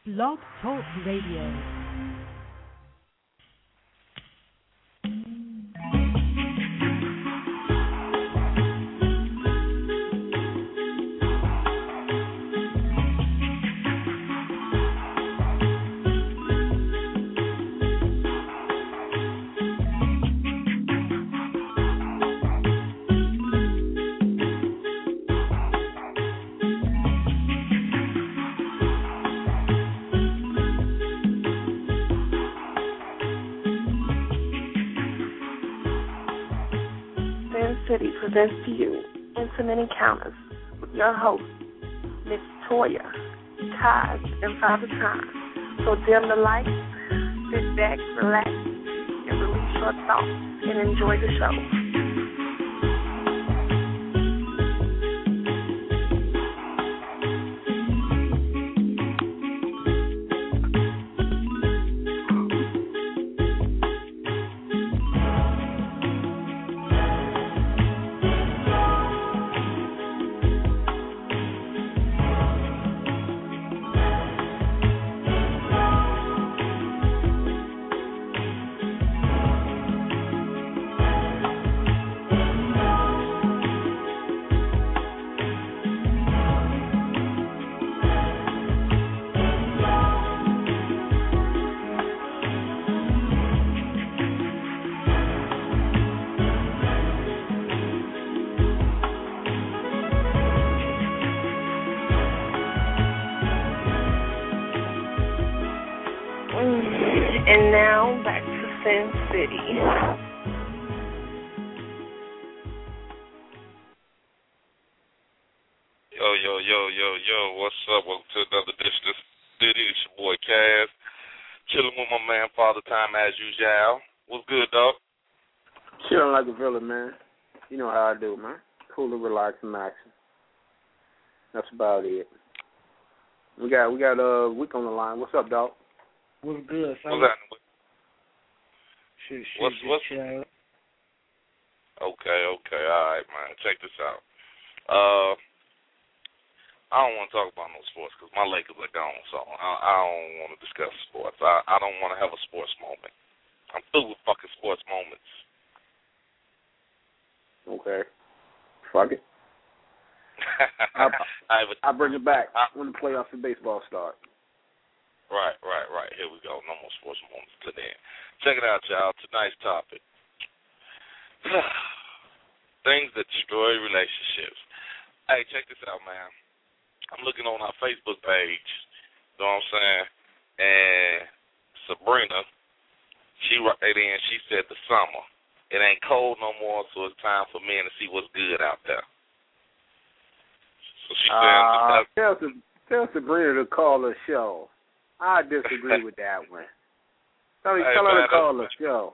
Blog Talk Radio. City presents to you Intimate Encounters with your host, Miss Toya, Taz, and Father Time. So dim the lights, sit back, relax, and release your thoughts and enjoy the show. And now, back to Sin City. Yo, what's up? Welcome to another edition of City. It's your boy, Kaz. Chilling with my man, Father Time, as usual. What's good, dog? Chilling like a villain, man. You know how I do, man. Cool and relax and maxing. That's about it. We got Wick on the line. What's up, dog? What's good, son? What's happening? What's chill. Okay. All right, man. Check this out. I don't want to talk about no sports because my Lakers are gone, so I don't want to discuss sports. I don't want to have a sports moment. I'm through with fucking sports moments. Okay. Fuck it. I'll bring it back when the playoffs in baseball start. Right. Here we go. No more sports moments today. Check it out, y'all. Tonight's topic. Things that destroy relationships. Hey, check this out, man. I'm looking on our Facebook page. You know what I'm saying? And Sabrina, she right in, she said the summer. It ain't cold no more, so it's time for men to see what's good out there. So she said, tell Sabrina to call the show. I disagree with that one. Tell her to call the show.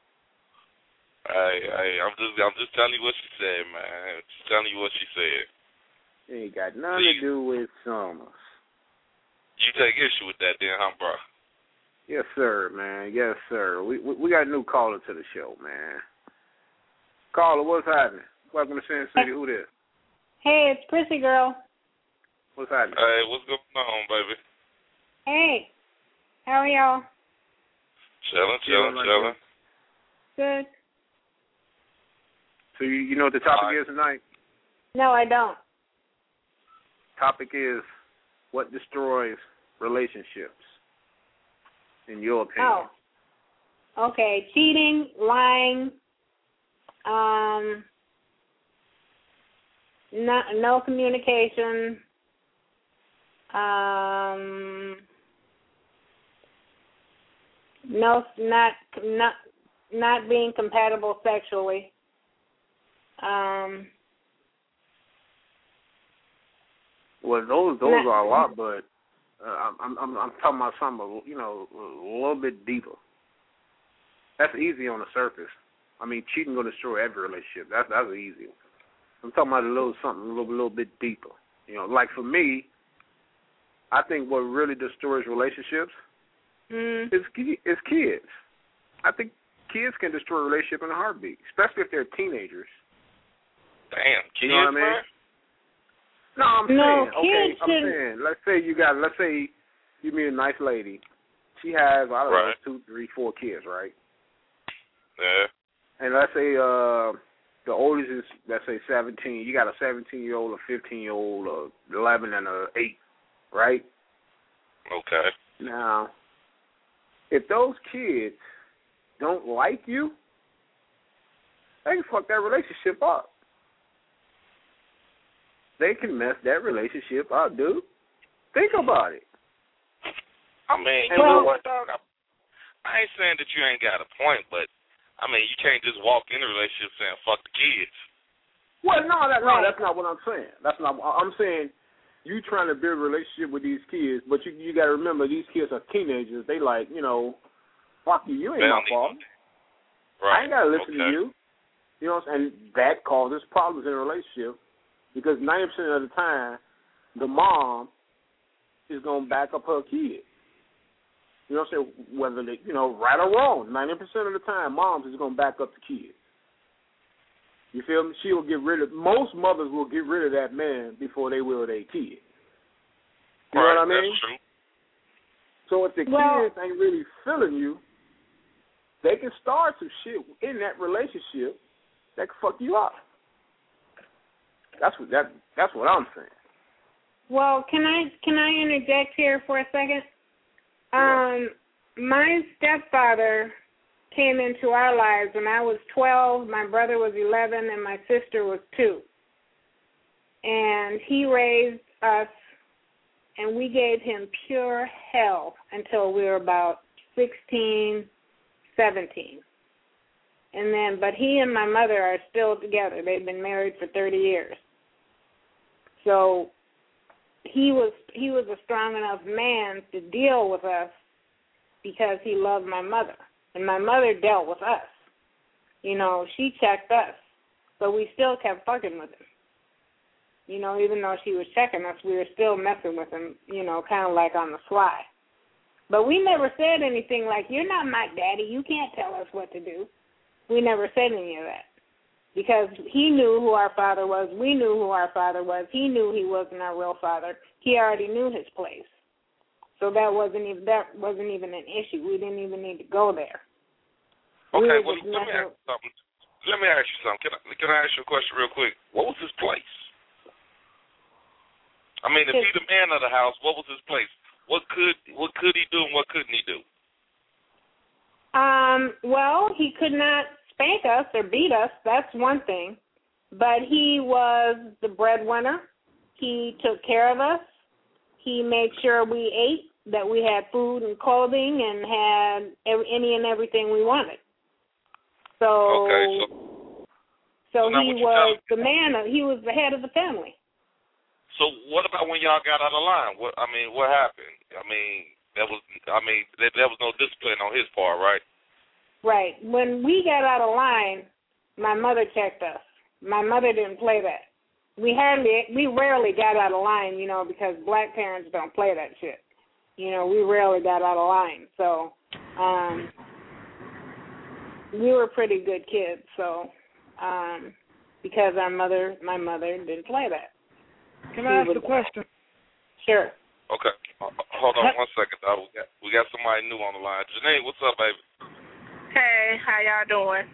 Hey, I'm just telling you what she said, man. Just telling you what she said. It ain't got nothing to do with summers. You take issue with that, then, huh, bro? Yes, sir, man. Yes, sir. We got a new caller to the show, man. Caller, what's happening? Welcome to Sin City. Who this? Hey, it's Prissy Girl. What's happening? Hey, what's going on, baby? Hey, how are y'all? Chilling. Good. So you know what the topic is tonight? No, I don't. Topic is what destroys relationships, in your opinion. Oh, okay. Cheating, lying, no communication, not being compatible sexually. Well, those are a lot, but I'm talking about something a little bit deeper. That's easy on the surface. I mean, cheating gonna destroy every relationship. That's easy. I'm talking about something a little bit deeper. Like for me, I think what really destroys relationships is kids. I think kids can destroy a relationship in a heartbeat, especially if they're teenagers. Damn, kids, you know what I mean? No, I'm saying, let's say you meet a nice lady. She has, I don't know, Right. 2, 3, 4 kids, right? Yeah. And let's say the oldest is, let's say, 17. You got a 17-year-old, a 15-year-old, a 11, and a 8, right? Okay. Now, if those kids don't like you, they can fuck that relationship up. They can mess that relationship up, dude. Think about it. I mean, you Well- know what, dog? I ain't saying that you ain't got a point, but I mean, you can't just walk in a relationship saying "fuck the kids." Well, no, Right. that's not what I'm saying. That's not. I'm saying you trying to build a relationship with these kids, but you got to remember these kids are teenagers. They like, fuck you. You ain't my fault. Right. I ain't gotta listen to Okay. you. You know what I'm saying? And that causes problems in a relationship because 90% of the time, the mom is gonna back up her kid. You know what I'm saying? Whether they, right or wrong, 90% of the time, moms is gonna back up the kids. You feel me? She will most mothers will get rid of that man before they will their kid. You know what I mean? That's true. So if the Well- kids ain't really feeling you, they can start some shit in that relationship that can fuck you up. That's what I'm saying. Well, can I interject here for a second? My stepfather came into our lives when I was 12, my brother was 11, and my sister was 2. And he raised us, and we gave him pure hell until we were about 16, 17. But he and my mother are still together. They've been married for 30 years. So he was a strong enough man to deal with us because he loved my mother. And my mother dealt with us. She checked us. But we still kept fucking with him. Even though she was checking us, we were still messing with him, kind of like on the sly. But we never said anything like, "You're not my daddy, you can't tell us what to do." We never said any of that. Because he knew who our father was, we knew who our father was, he knew he wasn't our real father. He already knew his place. So that wasn't even an issue. We didn't even need to go there. Okay, We well, were just let me ask you something. Can I ask you a question real quick? What was his place? I mean, if he's the man of the house, what was his place? What could he do and what couldn't he do? Well, he could not spank us or beat us. That's one thing. But he was the breadwinner. He took care of us. He made sure we ate, that we had food and clothing and had any and everything we wanted. So, Okay, so now he what you was telling the man. He was the head of the family. So what about when y'all got out of line? What happened? There was no discipline on his part, right? Right. When we got out of line, my mother checked us. My mother didn't play that. We rarely got out of line, because black parents don't play that shit. We rarely got out of line. So, we were pretty good kids. So, because my mother didn't play that. Can I ask a question? Sure. Okay. Hold on 1 second, dog. We got somebody new on the line. Janae, what's up, baby? Hey, how y'all doing?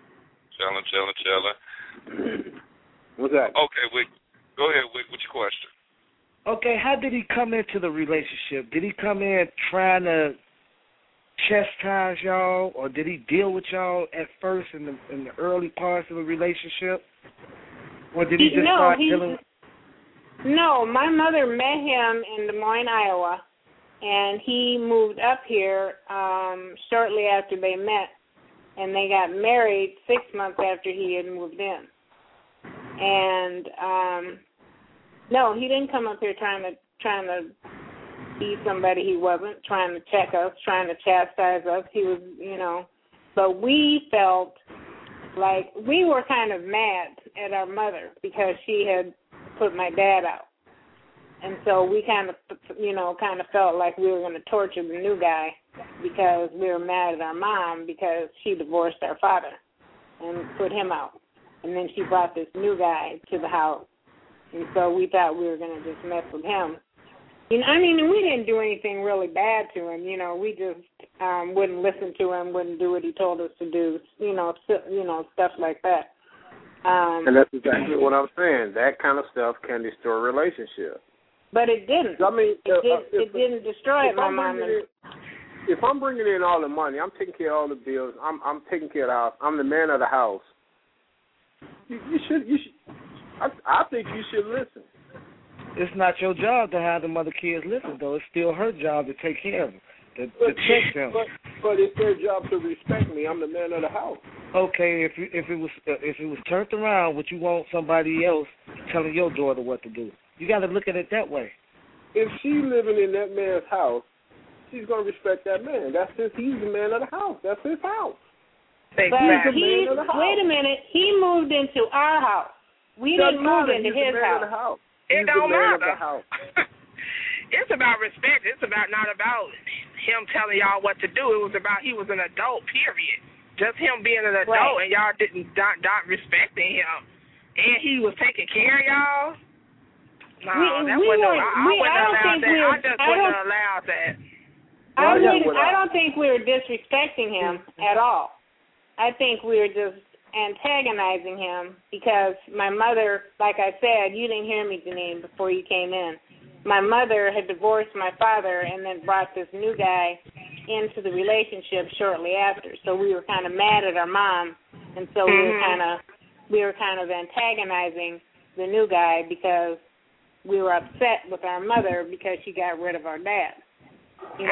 Chilling. What's that? Okay, Wick. Go ahead, Wick. What's your question? Okay, how did he come into the relationship? Did he come in trying to chastise y'all, or did he deal with y'all at first in the early parts of the relationship? Or did he just start dealing with... No, my mother met him in Des Moines, Iowa, and he moved up here shortly after they met, and they got married 6 months after he had moved in. And no, he didn't come up here trying to be somebody he wasn't, trying to check us, trying to chastise us. He was, but we felt like we were kind of mad at our mother because she had put my dad out. And so we kind of felt like we were going to torture the new guy because we were mad at our mom because she divorced our father and put him out. And then she brought this new guy to the house. And so we thought we were going to just mess with him. You know, I mean, we didn't do anything really bad to him. You know, we just wouldn't listen to him, wouldn't do what he told us to do. You know, stuff like that. And that's exactly what I'm saying. That kind of stuff can destroy a relationship. But it didn't. I mean, it didn't destroy it, my mom. If I'm bringing in all the money, I'm taking care of all the bills. I'm taking care of the house. I'm the man of the house. You should. I think you should listen. It's not your job to have the other kids listen, though. It's still her job to take care of them, to check them. But it's their job to respect me. I'm the man of the house. Okay, if it was turned around, would you want somebody else telling your daughter what to do? You got to look at it that way. If she's living in that man's house, she's gonna respect that man. He's the man of the house. That's his house. But wait a minute. He moved into our house. We didn't move into his house. It don't matter. It's about respect. It's not about him telling y'all what to do. It was about he was an adult, period. Just him being an adult, right. And y'all not respecting him. And he was taking care of y'all. No, I wouldn't have allowed that. I don't think we were disrespecting him at all. I think we were just antagonizing him because my mother, like I said, you didn't hear me, Janine, before you came in. My mother had divorced my father and then brought this new guy into the relationship shortly after. So we were kind of mad at our mom, and so we were kind of antagonizing the new guy because we were upset with our mother because she got rid of our dad. And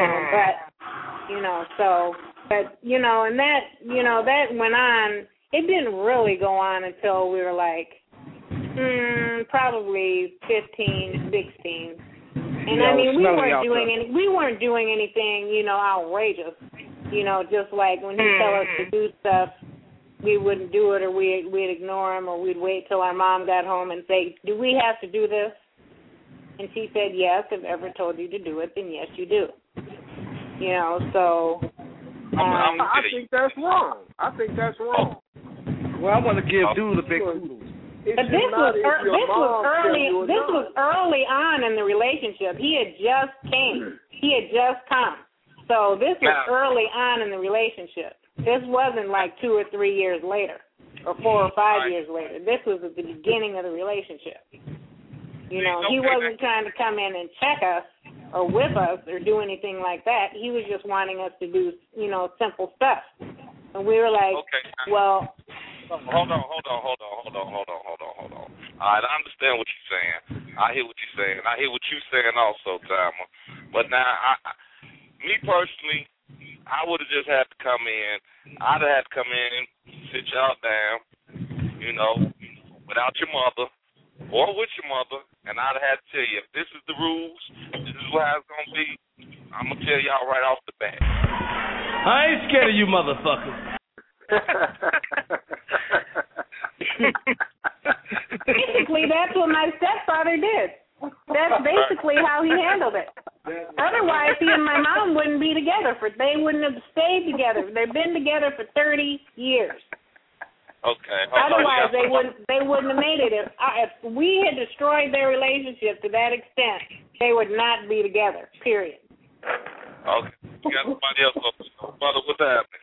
that went on. It didn't really go on until we were like probably 15, 16. And I mean, we weren't doing anything, outrageous. Just like when he tell us to do stuff, we wouldn't do it, or we'd ignore him, or we'd wait till our mom got home and say, "Do we have to do this?" And she said, "Yes. If ever told you to do it, then yes, you do." So. I think that's wrong. Well, I want to give Doodle a big kudos. But this was early on in the relationship. He had just come. So this was early on in the relationship. This wasn't like 2 or 3 years later, or 4 or 5 years later. This was at the beginning of the relationship. He wasn't trying to come in and check us or whip us or do anything like that. He was just wanting us to do, simple stuff. And we were like, well. Hold on. All right, I understand what you're saying. I hear what you're saying. I hear what you're saying also, Timer. But now, me personally, I would have just had to come in. I'd have had to come in, sit y'all down, without your mother or with your mother, and I'd have had to tell you, if this is the rules, this is how it's going to be, I'm going to tell y'all right off the bat. I ain't scared of you motherfuckers. Basically, that's what my stepfather did. That's basically how he handled it. Otherwise, he and my mom wouldn't be together. They wouldn't have stayed together. They've been together for 30 years. Okay. Otherwise, they wouldn't have made it. If we had destroyed their relationship to that extent, they would not be together. Period. Okay. You got somebody else up. Brother, what's happening?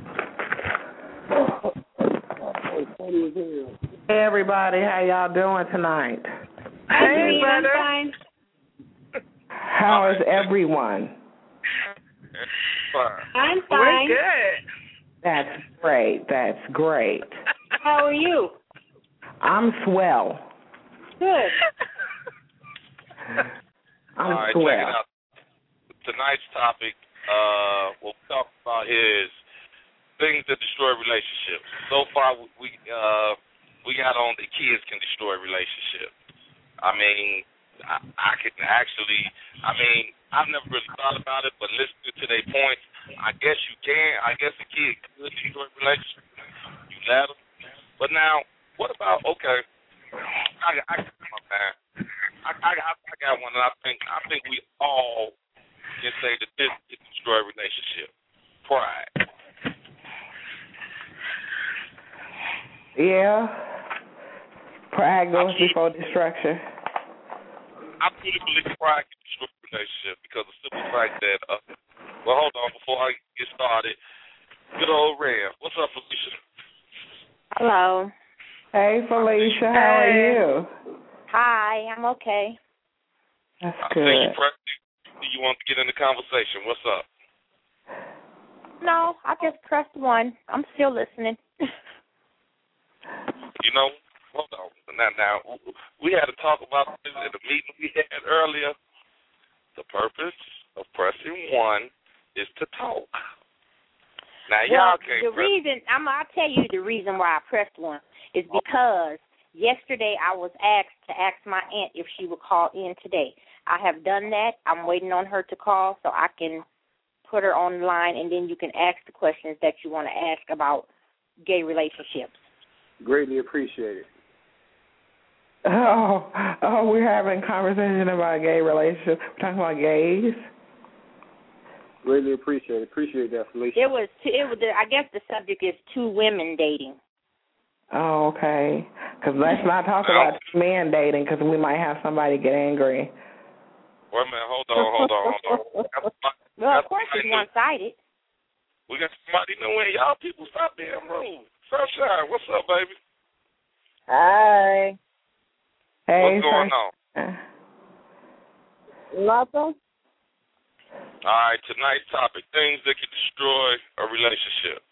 Hey everybody, how y'all doing tonight? Hey, brother. How is everyone? Fine. I'm fine. We're good. That's great. How are you? I'm swell. Good. I'm all right, swell. check it out. Tonight's topic, what we're talking about here is things that destroy relationships. So far, we got on the kids can destroy relationships. I mean, I could actually, I've never really thought about it, but listening to their points, I guess you can. I guess a kid could destroy relationships. You let them. But now, what about, okay, I got one, and I think we all can say that this can destroy a relationship. Pride. Yeah. Pride goes before destruction. I really believe pride can destroy a relationship because of the simple fact that, well, hold on, before I get started, good old Rev. What's up, Felicia? Hello. Hey, Felicia, how are you? Hi, I'm okay. That's I good. think you want to get in the conversation. What's up? No, I just pressed 1. I'm still listening. You know, hold on. Now, we had to talk about this at the meeting we had earlier. The purpose of pressing 1 is to talk. Now, y'all can't I'll tell you the reason why I pressed 1 is because yesterday I was asked to ask my aunt if she would call in today. I have done that. I'm waiting on her to call so I can put her on the line, and then you can ask the questions that you want to ask about gay relationships. Greatly appreciated. Oh, we're having a conversation about gay relationships. We're talking about gays. Greatly appreciated. Appreciate that, Felicia. I guess the subject is 2 women dating. Oh, okay. Because let's not talk about men dating because we might have somebody get angry. Wait a minute. Hold on. Well, of course it's one-sided. We got somebody new in. Y'all people stop being rude. Sunshine, what's up, baby? Hi. Hey, what's going on? Nothing. All right, tonight's topic, things that can destroy a relationship.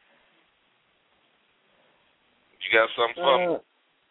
You got something for me?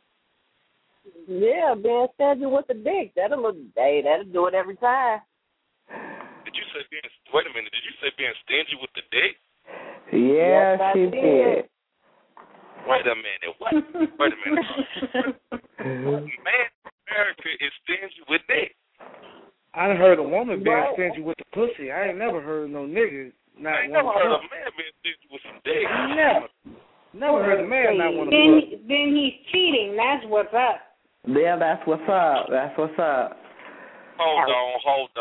Yeah, being stingy with the dick. That'll do it every time. Did you say wait a minute, did you say being stingy with the dick? Yeah, yes, she did. Wait a minute, what? Wait a minute. Man, America is stingy with dick. I done heard a woman being stingy with the pussy. I ain't never heard no nigga not I ain't never heard a man being stingy with some dick. Never heard a man not want to fuck. Then he's cheating. That's what's up. Yeah, that's what's up. Hold on.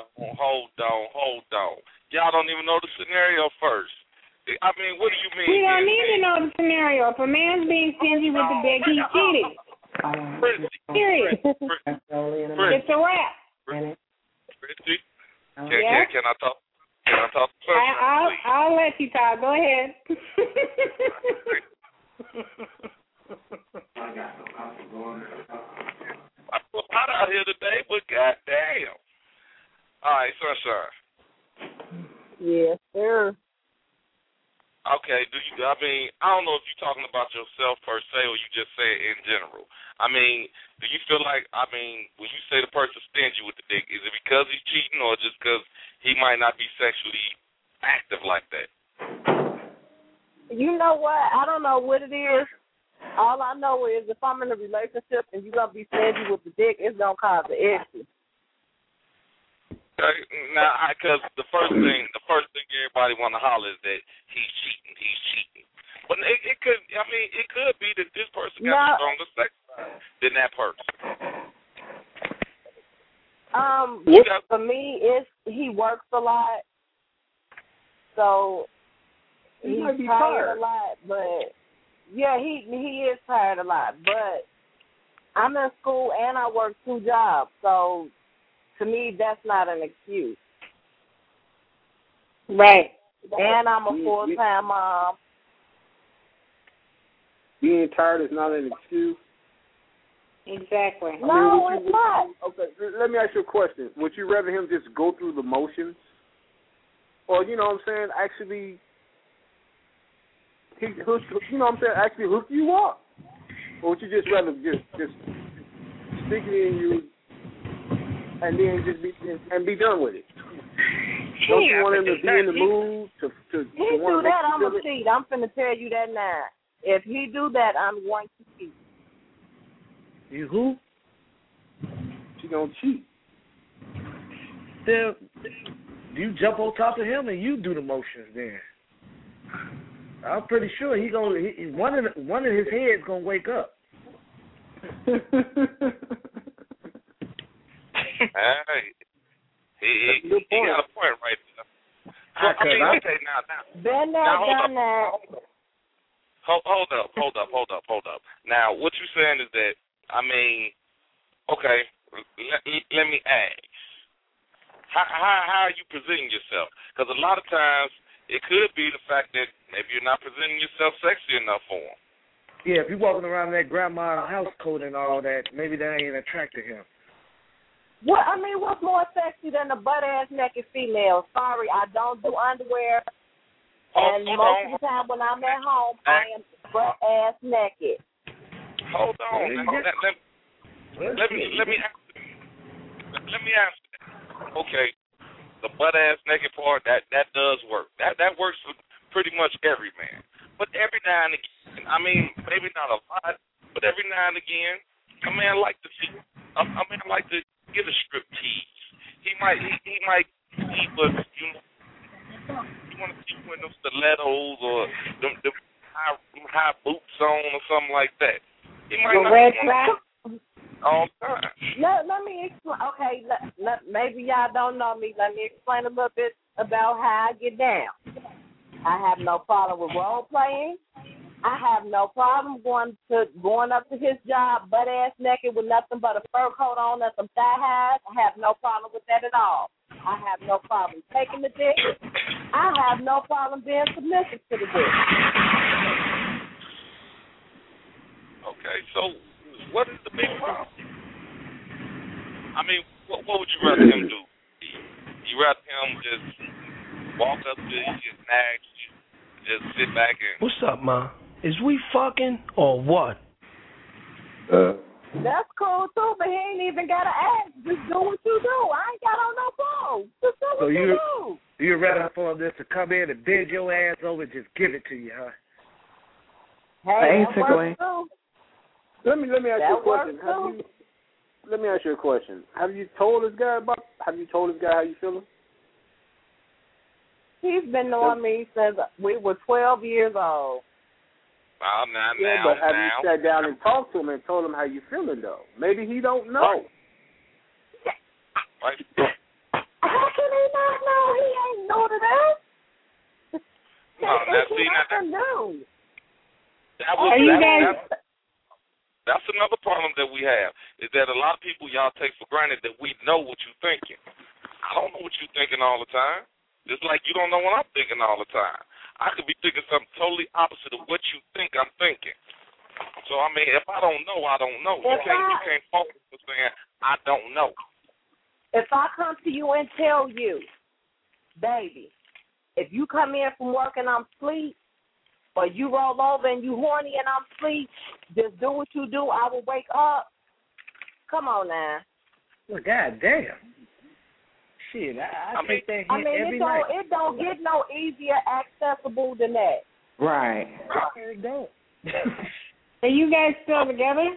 Y'all don't even know the scenario first. I mean, what do you mean? We don't need to know the scenario. If a man's being stingy with the dick, he's cheating. Period. It's a wrap. Christy, can I talk? Can I talk first? I'll let you talk. Go ahead. I feel hot out here today, but goddamn. All right, Sunshine. Yes, sir. Okay, I don't know if you're talking about yourself per se or you just say it in general. I mean, do you feel like, when you say the person's stingy with the dick, is it because he's cheating or just because he might not be sexually active like that? You know what? I don't know what it is. All I know is if I'm in a relationship and you're going to be stingy with the dick, it's going to cause an issue. Okay, now, because the first thing everybody want to holler is that he's cheating. But it could be that this person got a stronger sex than that person. For me, he works a lot, so he's tired a lot. But yeah, he is tired a lot. But I'm in school and I work 2 jobs, so. To me, that's not an excuse. Right. And I'm a full-time mom. Being tired is not an excuse? Exactly. No, it's not. Okay, let me ask you a question. Would you rather him just go through the motions? Or, you know what I'm saying, actually, actually hook you up? Or would you just rather just stick it in you and then just be done with it? Don't you want him to be in the mood to he want do to that, I'm feel going to cheat. I'm finna tell you that now. If he do that, I'm going to cheat. You who? She gonna cheat. Then you jump on top of him and you do the motions then. I'm pretty sure one of his heads gonna wake up. Hey, he got a point right there. So, okay, now. Been there, done that. Hold up. Now, what you're saying is that, okay, let me ask. How are you presenting yourself? Because a lot of times it could be the fact that maybe you're not presenting yourself sexy enough for him. Yeah, if you're walking around that grandma house coat and all that, maybe that ain't attractive to him. What I mean, what's more sexy than a butt-ass naked female? Sorry, I don't do underwear. And most of the time when I'm at home, I am butt-ass naked. Hold on. Let me ask. Okay, the butt-ass naked part, that does work. That works for pretty much every man. But every now and again, I mean, maybe not a lot, but every now and again, a man like to get a strip tease. He might see what you want to see with them stilettos or them high boots on or something like that. He might not want to all the time. Let me explain. Okay, maybe y'all don't know me. Let me explain a little bit about how I get down. I have no problem with role playing. I have no problem going up to his job butt ass naked with nothing but a fur coat on and some thigh highs. I have no problem with that at all. I have no problem taking the dick. I have no problem being submissive to the dick. Okay, so what is the big problem? I mean, what would you rather him do? You rather him just walk up to you, just nag you, just sit back and... What's up, Ma? Is we fucking or what? That's cool too, but he ain't even gotta ask. Just do what you do. I ain't got on no phone. Just do what you do. You'd rather for him just to come in and bend your ass over and just give it to you, huh? Hey, basically. Let me ask you a question. Let me ask you a question. Have you told this guy how you feeling? He's been knowing me since we were 12 years old. Well, now. But have you sat down and talked to him and told him how you feeling, though? Maybe he don't know. Right. How can he not know? He ain't know to that. That's another problem that we have, is that a lot of people y'all take for granted that we know what you're thinking. I don't know what you're thinking all the time. Just like you don't know what I'm thinking all the time. I could be thinking something totally opposite of what you think I'm thinking. So, I mean, if I don't know, I don't know. You can't focus on saying, I don't know. If I come to you and tell you, baby, if you come in from work and I'm asleep, or you roll over and you horny and I'm asleep, just do what you do, I will wake up. Come on now. Well, goddamn. Shit, I take that hit every night. It don't get no easier accessible than that. Right. It don't. Are you guys still together?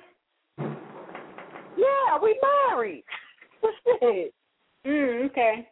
Yeah, we married. Shit. Okay.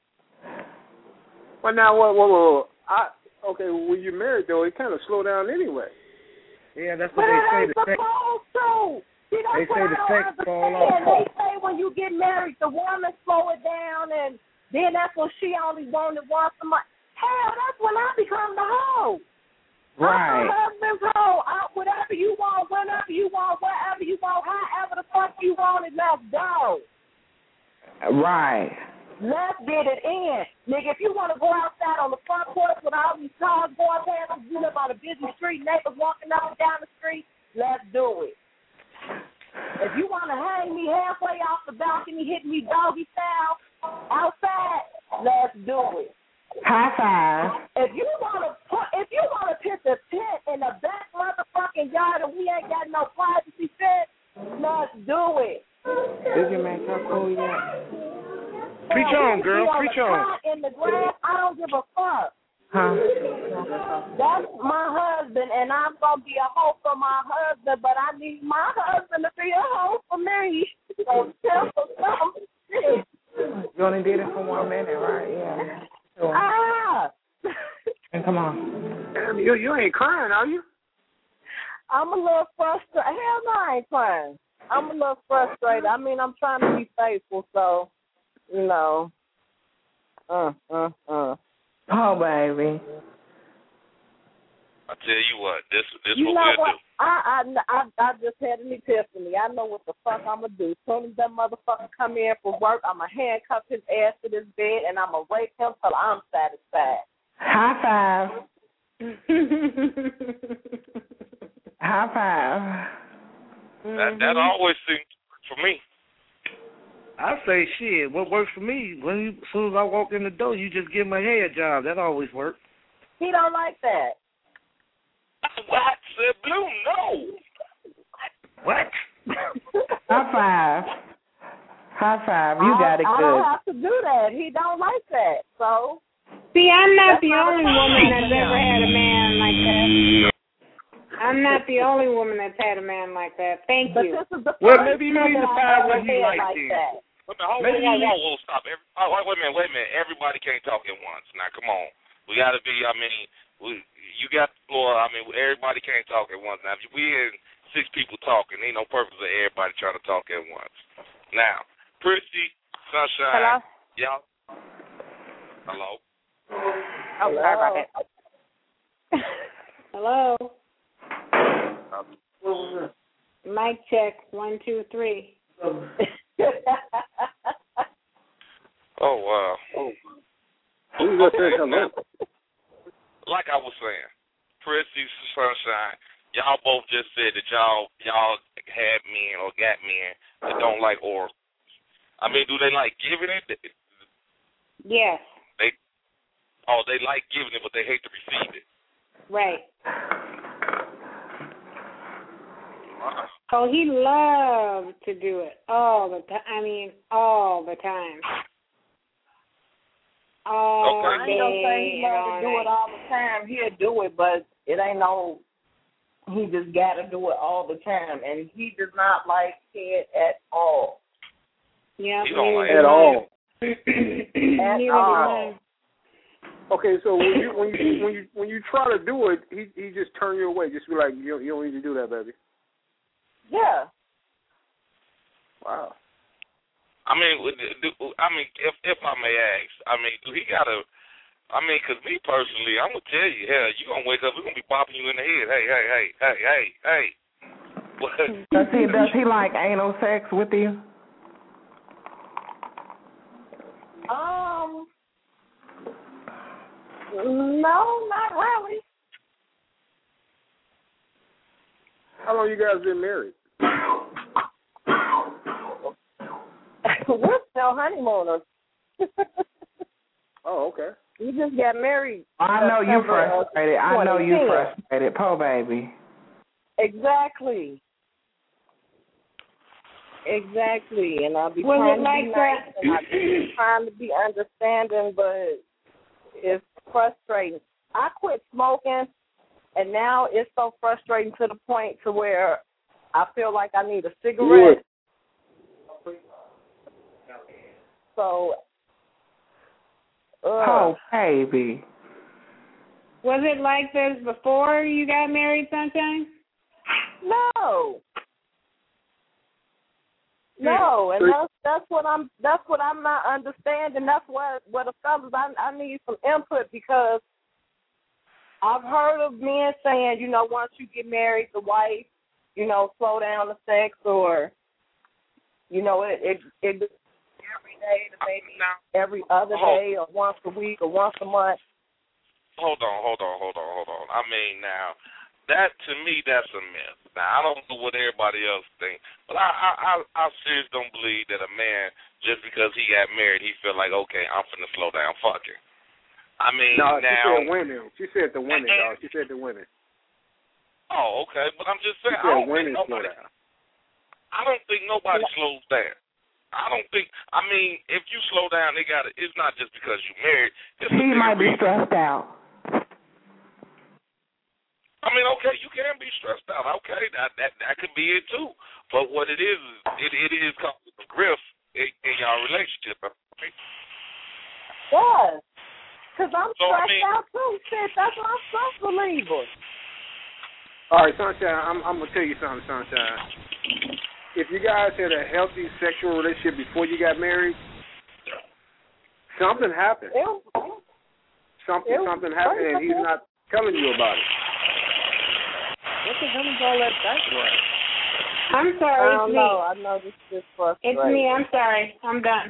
Well, now, whoa. Okay, when you're married, though, it kind of slow down anyway. Yeah, that's what they say. They say the sex fall off. They say when you get married, the woman slow it down, and then that's when she only wanted once a month. Hell, that's when I become the hoe. Right. I'm the husband's hoe. Whatever you want, whenever you want, wherever you want, however the fuck you want it, let's go. Right. Let's get it in. Nigga, if you want to go outside on the front porch with all these cars going past, you live on a busy street, neighbors walking up and down the street, let's do it. If you want to hang me halfway off the balcony, hit me doggy style outside, let's do it. High five. If you want to pitch a tent in the back motherfucking yard and we ain't got no privacy fence, let's do it. Did you make her cool yet? Preach on, girl. Preach on. In the grass, I don't give a fuck. Huh? That's my husband, and I'm going to be a hoe for my husband, but I need my husband to be a hoe for me. So tell some shit. You only did it for 1 minute, right? Yeah. Sure. And come on. Damn, you ain't crying, are you? I'm a little frustrated. Hell no, I ain't crying. I'm a little frustrated. I mean, I'm trying to be faithful, so, you know. Oh, baby. I tell you what, this you what we'll do. I just had an epiphany. I know what the fuck I'm gonna do. As soon as that motherfucker come in from work, I'm gonna handcuff his ass to this bed and I'm gonna rape him till I'm satisfied. High five. High five. That always seems for me. I say shit. What works for me? As soon as I walk in the door, you just give my head job. That always works. He don't like that. What? Said Blue? No. What? High five. High five. You got it good. I don't have to do that. He don't like that. So. See, I'm not the only woman that's ever had a man like that. I'm not the only woman that's had a man like that. Thank you. Well, maybe you need to find what he likes then. Wait a minute. Stop. Wait a minute. Everybody can't talk at once. Now, come on. We got to be, you got the floor. Everybody can't talk at once. Now, if we had 6 people talking, ain't no purpose of everybody trying to talk at once. Now, Prissy, Sunshine. Hello? Y'all. Hello? Oh, sorry about that. Hello? Mic check, 1, 2, 3. Oh, wow. Who's up there? Hello? Like I was saying, Prissy, Sunshine, y'all both just said that y'all had men or got men that don't like oral. Do they like giving it? Yes. They like giving it, but they hate to receive it. Right. Wow. Oh, he loves to do it all the time. All the time. All Okay. I ain't gonna say he loves to do it all the time. He'll do it, but it ain't no. He just got to do it all the time, and he does not like it at all. Yeah. He don't like at all. At all. Okay, so when you try to do it, he just turn you away. Just be like, you don't need to do that, baby. Yeah. Wow. If I may ask, do he gotta? Because me personally, I'm gonna tell you, hell, you gonna wake up, we're gonna be bopping you in the head. Hey. What? Does he like anal sex with you? No, not really. How long you guys been married? We're still honeymooners. Oh, okay. We just got married. I know you frustrated. I know you frustrated. Poor baby. Exactly. And I'll be Was trying it to like be that? nice, and I'll be trying to be understanding, but it's frustrating. I quit smoking, and now it's so frustrating to the point to where I feel like I need a cigarette. So, oh, baby. Was it like this before you got married, Sunshine? No, and that's what I'm not understanding. That's what the fellas I need some input, because I've heard of men saying, once you get married, the wife, slow down the sex, or it every day to maybe every other day, or once a week, or once a month. Hold on. Now, that to me, that's a myth. Now, I don't know what everybody else thinks, but I seriously don't believe that a man, just because he got married, he feel like, okay, I'm finna slow down, fuck it. No, now, she said the women, dog. She said the women. Oh, okay, but I'm just saying, she said women slow down. I don't think nobody slows down. I don't think. If you slow down, it's not just because you married. He might be stressed out. Okay, you can be stressed out. Okay, that could be it too. But what it is causing a rift in your relationship. Yeah, because I'm stressed out too. Shit, that's what I'm supposed to leave us. All right, Sunshine, I'm gonna tell you something, Sunshine. If you guys had a healthy sexual relationship before you got married, something happened. Something happened, and he's not telling you about it. the hell is all that background? I'm sorry, it's me. I know this is frustrating. It's me. I'm sorry. I'm done.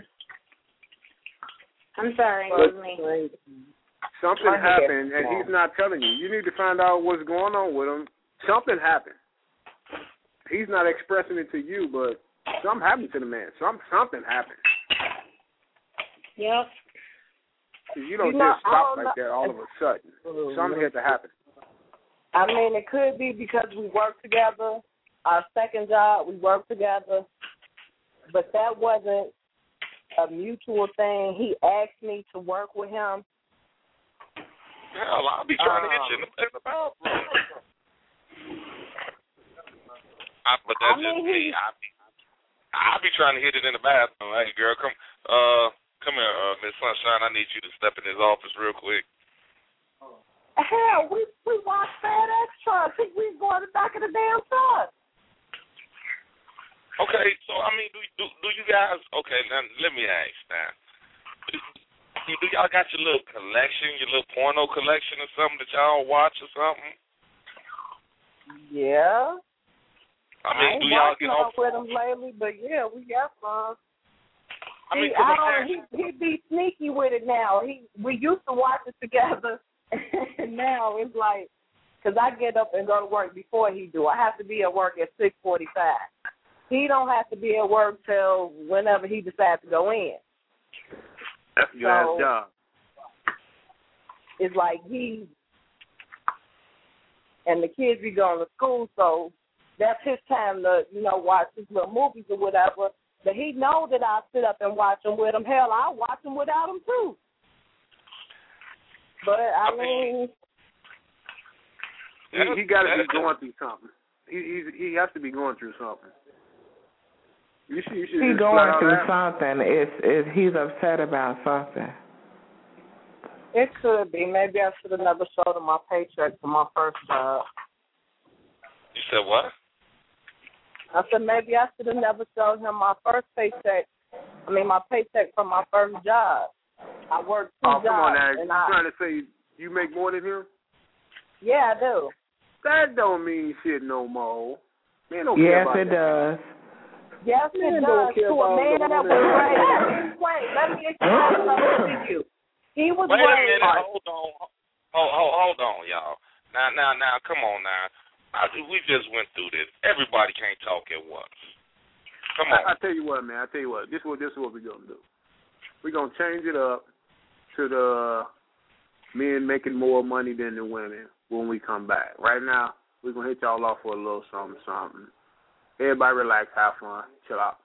I'm sorry. It was me. Something happened, and he's not telling you. You need to find out what's going on with him. Something happened. He's not expressing it to you, but something happened to the man. Something happened. Yep. You don't just stop like that all of a sudden. Something had to happen. I mean, it could be because we work together. Our second job, we work together. But that wasn't a mutual thing. He asked me to work with him. Hell, I'll be trying to hit you in the bathroom. But that's just me. I'll be trying to hit it in the bathroom. Hey, girl, come here, Miss Sunshine. I need you to step in his office real quick. Hell, we watched FedEx truck. I think we was going to the back of the damn truck. Okay, so I mean, do you guys? Okay, now let me ask now. Do y'all got your little collection, your little porno collection or something that y'all watch or something? Yeah. I mean, do y'all get off with him lately? But yeah, we got some. I mean, he be sneaky with it now. We used to watch it together, and now it's like, because I get up and go to work before he do. I have to be at work at 6:45. He don't have to be at work till whenever he decides to go in. That's a good job. It's like and the kids be going to school, so that's his time to, watch his little movies or whatever. But he know that I sit up and watch them with him. Hell, I'll watch them without him too. But I mean, he got to be going through something. He has to be going through something. You should he's going through something. He's upset about something. It could be. Maybe I should have never showed him my paycheck for my first job. You said what? I said maybe I should have never showed him my first paycheck. I mean, my paycheck from my first job. I worked 2 jobs. Oh, come on, Ag. You trying to say you make more than him? Yeah, I do. That don't mean shit no more. Man, don't care about it does. Yes, it does. To a man that was raised. Wait, let me explain something to you. He was raised. Wait a minute. Hold on, y'all. Now, come on now. We just went through this. Everybody can't talk at once. Come on. I tell you what, man. This is what we're going to do. We're going to change it up to the men making more money than the women when we come back. Right now, we're going to hit y'all off for a little something. Everybody relax, have fun, chill out.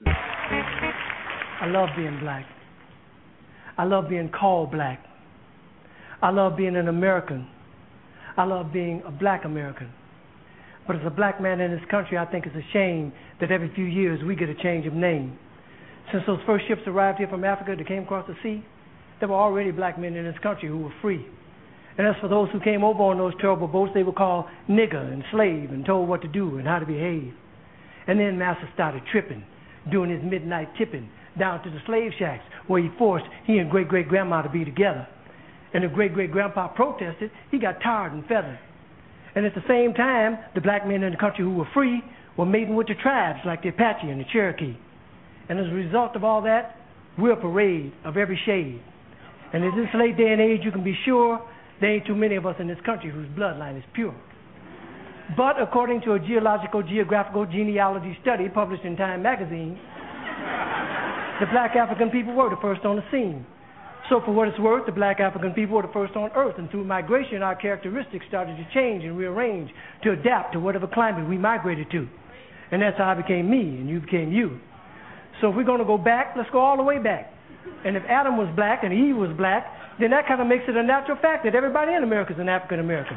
I love being black. I love being called black. I love being an American. I love being a black American. But as a black man in this country, I think it's a shame that every few years we get a change of name. Since those first ships arrived here from Africa that came across the sea, there were already black men in this country who were free. And as for those who came over on those terrible boats, they were called nigger and slave and told what to do and how to behave. And then Master started tripping, doing his midnight tipping down to the slave shacks where he forced he and great-great-grandma to be together. And if great-great-grandpa protested, he got tarred and feathered. And at the same time, the black men in the country who were free were mating with the tribes like the Apache and the Cherokee. And as a result of all that, we're a parade of every shade. And in this late day and age, you can be sure there ain't too many of us in this country whose bloodline is pure. But according to a geographical genealogy study published in Time magazine, the black African people were the first on the scene. So for what it's worth, the black African people were the first on Earth, and through migration, our characteristics started to change and rearrange to adapt to whatever climate we migrated to. And that's how I became me, and you became you. So if we're going to go back, let's go all the way back. And if Adam was black and Eve was black, then that kind of makes it a natural fact that everybody in America is an African American.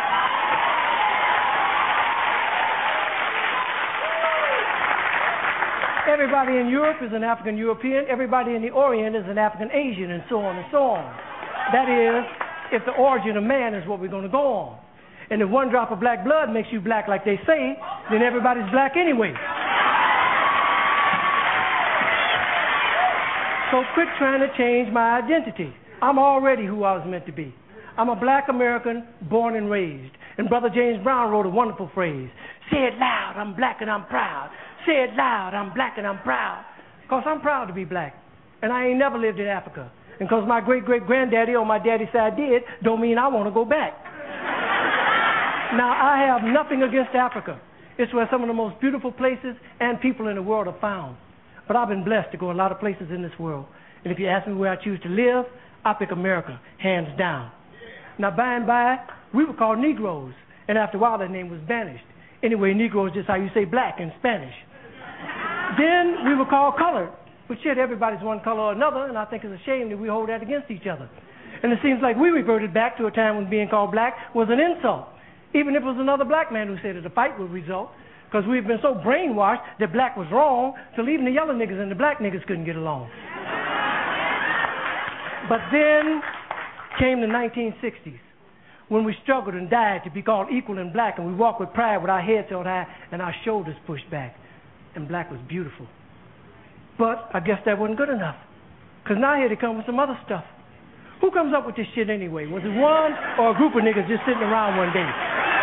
Everybody in Europe is an African European. Everybody in the Orient is an African Asian, and so on and so on. That is, if the origin of man is what we're going to go on. And if one drop of black blood makes you black like they say, then everybody's black anyway. So quit trying to change my identity. I'm already who I was meant to be. I'm a black American born and raised. And Brother James Brown wrote a wonderful phrase. Say it loud, I'm black and I'm proud. Say it loud, I'm black and I'm proud. Because I'm proud to be black. And I ain't never lived in Africa. And because my great-great-granddaddy on my daddy's side did, don't mean I want to go back. Now, I have nothing against Africa. It's where some of the most beautiful places and people in the world are found. But I've been blessed to go a lot of places in this world. And if you ask me where I choose to live, I pick America, hands down. Now, by and by, we were called Negroes. And after a while, that name was banished. Anyway, Negro is just how you say black in Spanish. Then we were called colored. But shit, everybody's one color or another, and I think it's a shame that we hold that against each other. And it seems like we reverted back to a time when being called black was an insult. Even if it was another black man who said it, a fight would result. Because we've been so brainwashed that black was wrong, till even the yellow niggas and the black niggas couldn't get along. But then came the 1960s, when we struggled and died to be called equal and black, and we walked with pride with our heads held high and our shoulders pushed back. And black was beautiful. But I guess that wasn't good enough. Because now here they come with some other stuff. Who comes up with this shit anyway? Was it one or a group of niggas just sitting around one day?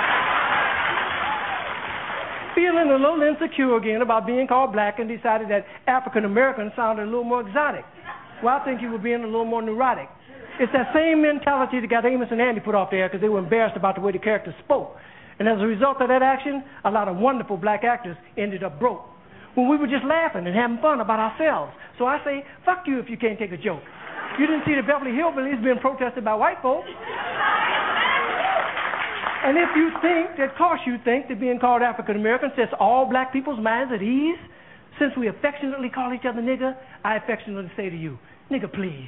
Feeling a little insecure again about being called black and decided that African American sounded a little more exotic. Well, I think you were being a little more neurotic. It's that same mentality that got Amos and Andy put off there because they were embarrassed about the way the characters spoke. And as a result of that action, a lot of wonderful black actors ended up broke. When we were just laughing and having fun about ourselves. So I say, fuck you if you can't take a joke. You didn't see the Beverly Hillbillies being protested by white folks. And if you think that, of course you think that being called African American sets all black people's minds at ease, since we affectionately call each other nigger, I affectionately say to you, nigger please.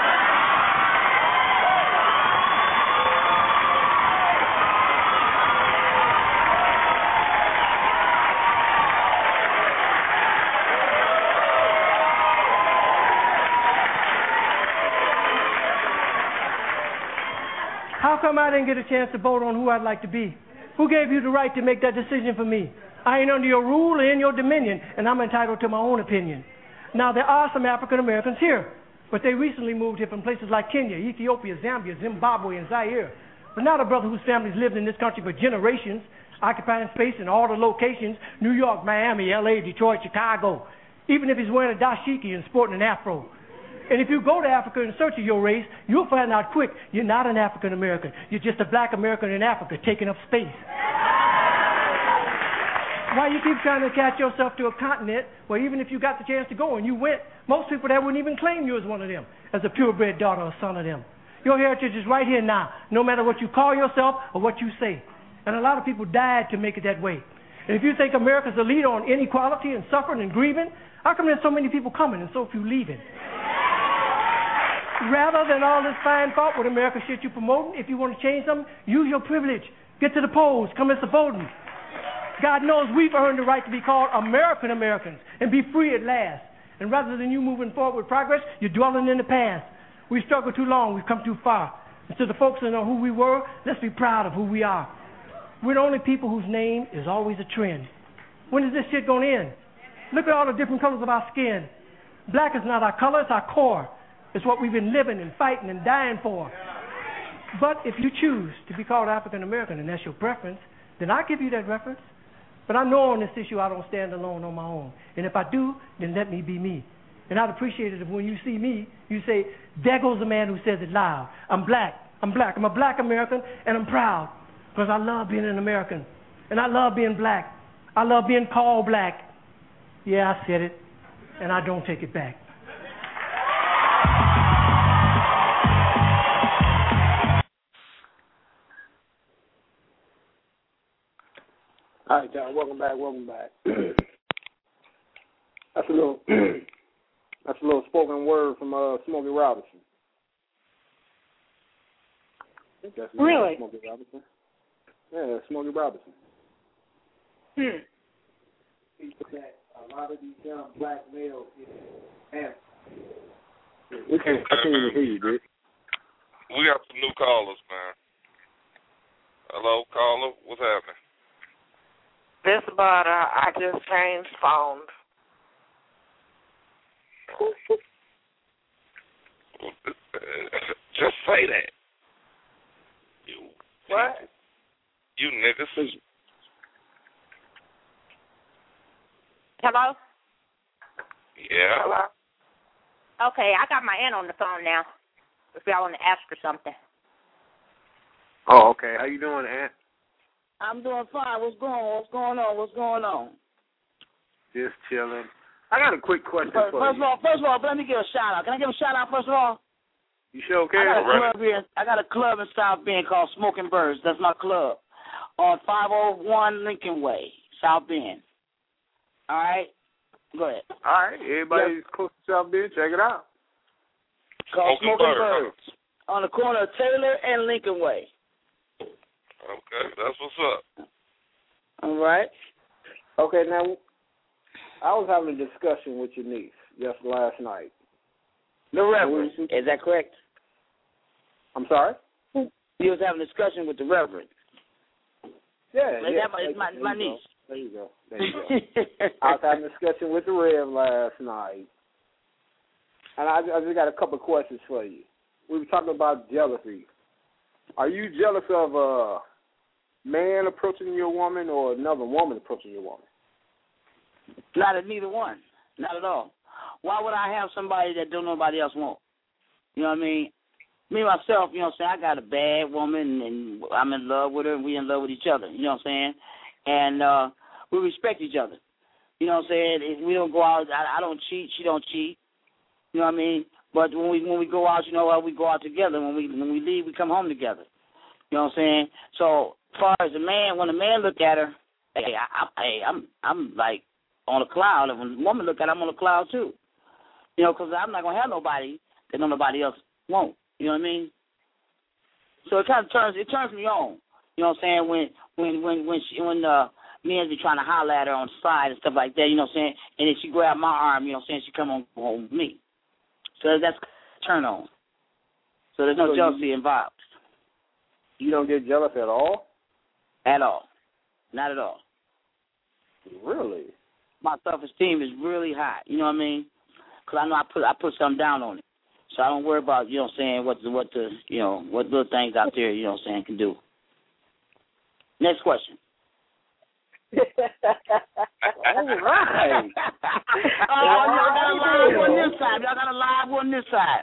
How come I didn't get a chance to vote on who I'd like to be? Who gave you the right to make that decision for me? I ain't under your rule or in your dominion, and I'm entitled to my own opinion. Now, there are some African Americans here, but they recently moved here from places like Kenya, Ethiopia, Zambia, Zimbabwe, and Zaire. But not a brother whose family's lived in this country for generations, occupying space in all the locations, New York, Miami, L.A., Detroit, Chicago, even if he's wearing a dashiki and sporting an afro. And if you go to Africa in search of your race, you'll find out quick you're not an African American. You're just a black American in Africa taking up space. Why you keep trying to attach yourself to a continent where even if you got the chance to go and you went, most people there wouldn't even claim you as one of them, as a purebred daughter or son of them. Your heritage is right here now, no matter what you call yourself or what you say. And a lot of people died to make it that way. And if you think America's the leader on inequality and suffering and grieving, how come there's so many people coming and so few leaving? Rather than all this fine thought with America shit you promoting, if you want to change something, use your privilege. Get to the polls. Come as a voting. God knows we've earned the right to be called American Americans and be free at last. And rather than you moving forward with progress, you're dwelling in the past. We've struggled too long. We've come too far. And to the folks that know who we were, let's be proud of who we are. We're the only people whose name is always a trend. When is this shit going to end? Look at all the different colors of our skin. Black is not our color, it's our core. It's what we've been living and fighting and dying for. But if you choose to be called African American and that's your preference, then I'll give you that reference. But I know on this issue I don't stand alone on my own. And if I do, then let me be me. And I'd appreciate it if when you see me, you say, there goes a man who says it loud. I'm black. I'm a black American, and I'm proud. Because I love being an American. And I love being black. I love being called black. Yeah, I said it. And I don't take it back. All right, y'all. Welcome back. That's a little spoken word from Smokey Robinson. Really? Smokey Robinson. Yeah, Smokey Robinson. That a lot of these young black males have. I can't even hear you, dude. We got some new callers, man. Hello, caller. What's happening? This butter, I just changed phones. Just say that. What? You niggas. Hello? Yeah. Hello? Okay, I got my aunt on the phone now. If y'all want to ask her something. Oh, okay. How you doing, Aunt? I'm doing fine. What's going on? Just chilling. I got a quick question for you. First of all, let me give a shout out. Can I give a shout out first of all? You sure can? I got a club in South Bend called Smoking Birds. That's my club on 501 Lincoln Way, South Bend. All right? Go ahead. All right. Everybody's close to South Bend, check it out. Called Smoking Birds on the corner of Taylor and Lincoln Way. Okay, that's what's up. All right. Okay, now, I was having a discussion with your niece just last night. The Reverend, is that correct? I'm sorry? You was having a discussion with the Reverend. Yeah, That's my niece. There you go. I was having a discussion with the Rev last night, and I just got a couple of questions for you. We were talking about jealousy. Are you jealous of a man approaching your woman or another woman approaching your woman? Not at neither one. Not at all. Why would I have somebody that don't nobody else want? You know what I mean? Me, myself, you know what I'm saying, I got a bad woman, and I'm in love with her, and we in love with each other. You know what I'm saying? And we respect each other. You know what I'm saying? If we don't go out, I don't cheat, she don't cheat. You know what I mean? But when we go out, you know, we go out together. When we leave, we come home together. You know what I'm saying? So as far as the man, when a man look at her, I'm like on a cloud. And when a woman look at her, I'm on a cloud too. You know, because I'm not gonna have nobody that nobody else won't. You know what I mean? So it kind of turns me on. You know what I'm saying? When men be trying to holler at her on the side and stuff like that. You know what I'm saying? And then she grab my arm. You know what I'm saying? She come on home with me. So that's a turn on. So there's no jealousy involved. You don't get jealous at all? At all. Not at all. Really? My self-esteem is really high. You know what I mean? Because I know I put something down on it. So I don't worry about, you know what I'm saying, what little things out there, you know what I'm saying, can do. Next question. All right. Y'all got a live one this side. Y'all got a live one this side.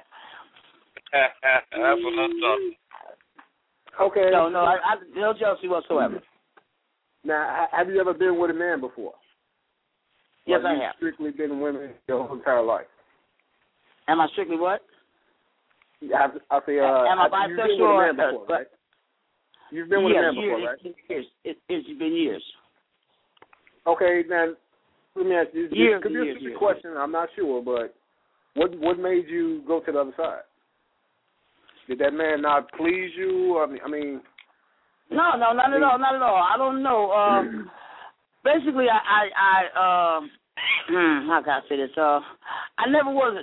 That's what I'm talking. Okay. No jealousy whatsoever. Now, have you ever been with a man before? Yes, I have. You've strictly been with women your whole entire life? Am I strictly what? I say, am I bisexual? Right? You've been with a man before, right? Years. It's been years. Okay, then let me ask you. Years. Could be a stupid question. I'm not sure, but what made you go to the other side? Did that man not please you? I mean. No, not at all. Not at all. I don't know. Basically, I how can I say this? I never was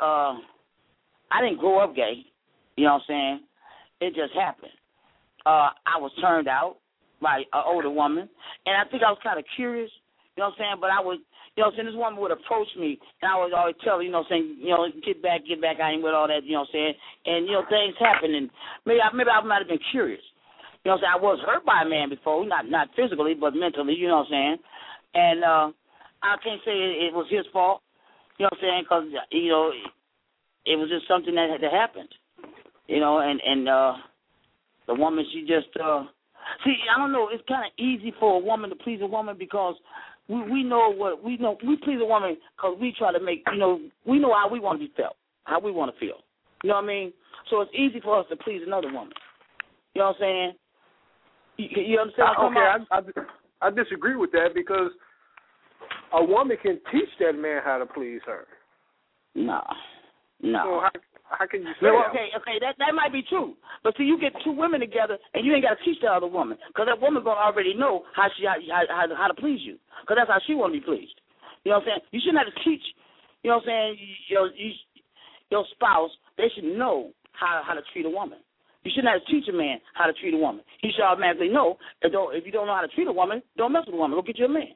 I didn't grow up gay. You know what I'm saying? It just happened. I was turned out by an older woman, and I think I was kind of curious. You know what I'm saying? But I was, you know what I'm saying, this woman would approach me, and I would always tell her, you know what I'm saying, you know, get back, I ain't with all that, you know what I'm saying? And, you know, things happen, and maybe I might have been curious. You know what I'm saying? I was hurt by a man before, not physically, but mentally, you know what I'm saying? And I can't say it was his fault, you know what I'm saying, because, you know, it was just something that happened, you know, and the woman, she just, see, I don't know, it's kind of easy for a woman to please a woman because we please a woman because we try to make, you know, we know how we want to be felt, how we want to feel, you know what I mean? So it's easy for us to please another woman, you know what I'm saying? You understand what I'm talking about? Okay, I disagree with that because a woman can teach that man how to please her. No. So how can you say that? Okay, that might be true. But see, you get two women together, and you ain't got to teach the other woman, because that woman going to already know how to please you, because that's how she want to be pleased. You know what I'm saying? You shouldn't have to teach, you know what I'm saying, your spouse, they should know how to treat a woman. You shouldn't have to teach a man how to treat a woman. He should automatically know that if you don't know how to treat a woman, don't mess with a woman. Go get you a man.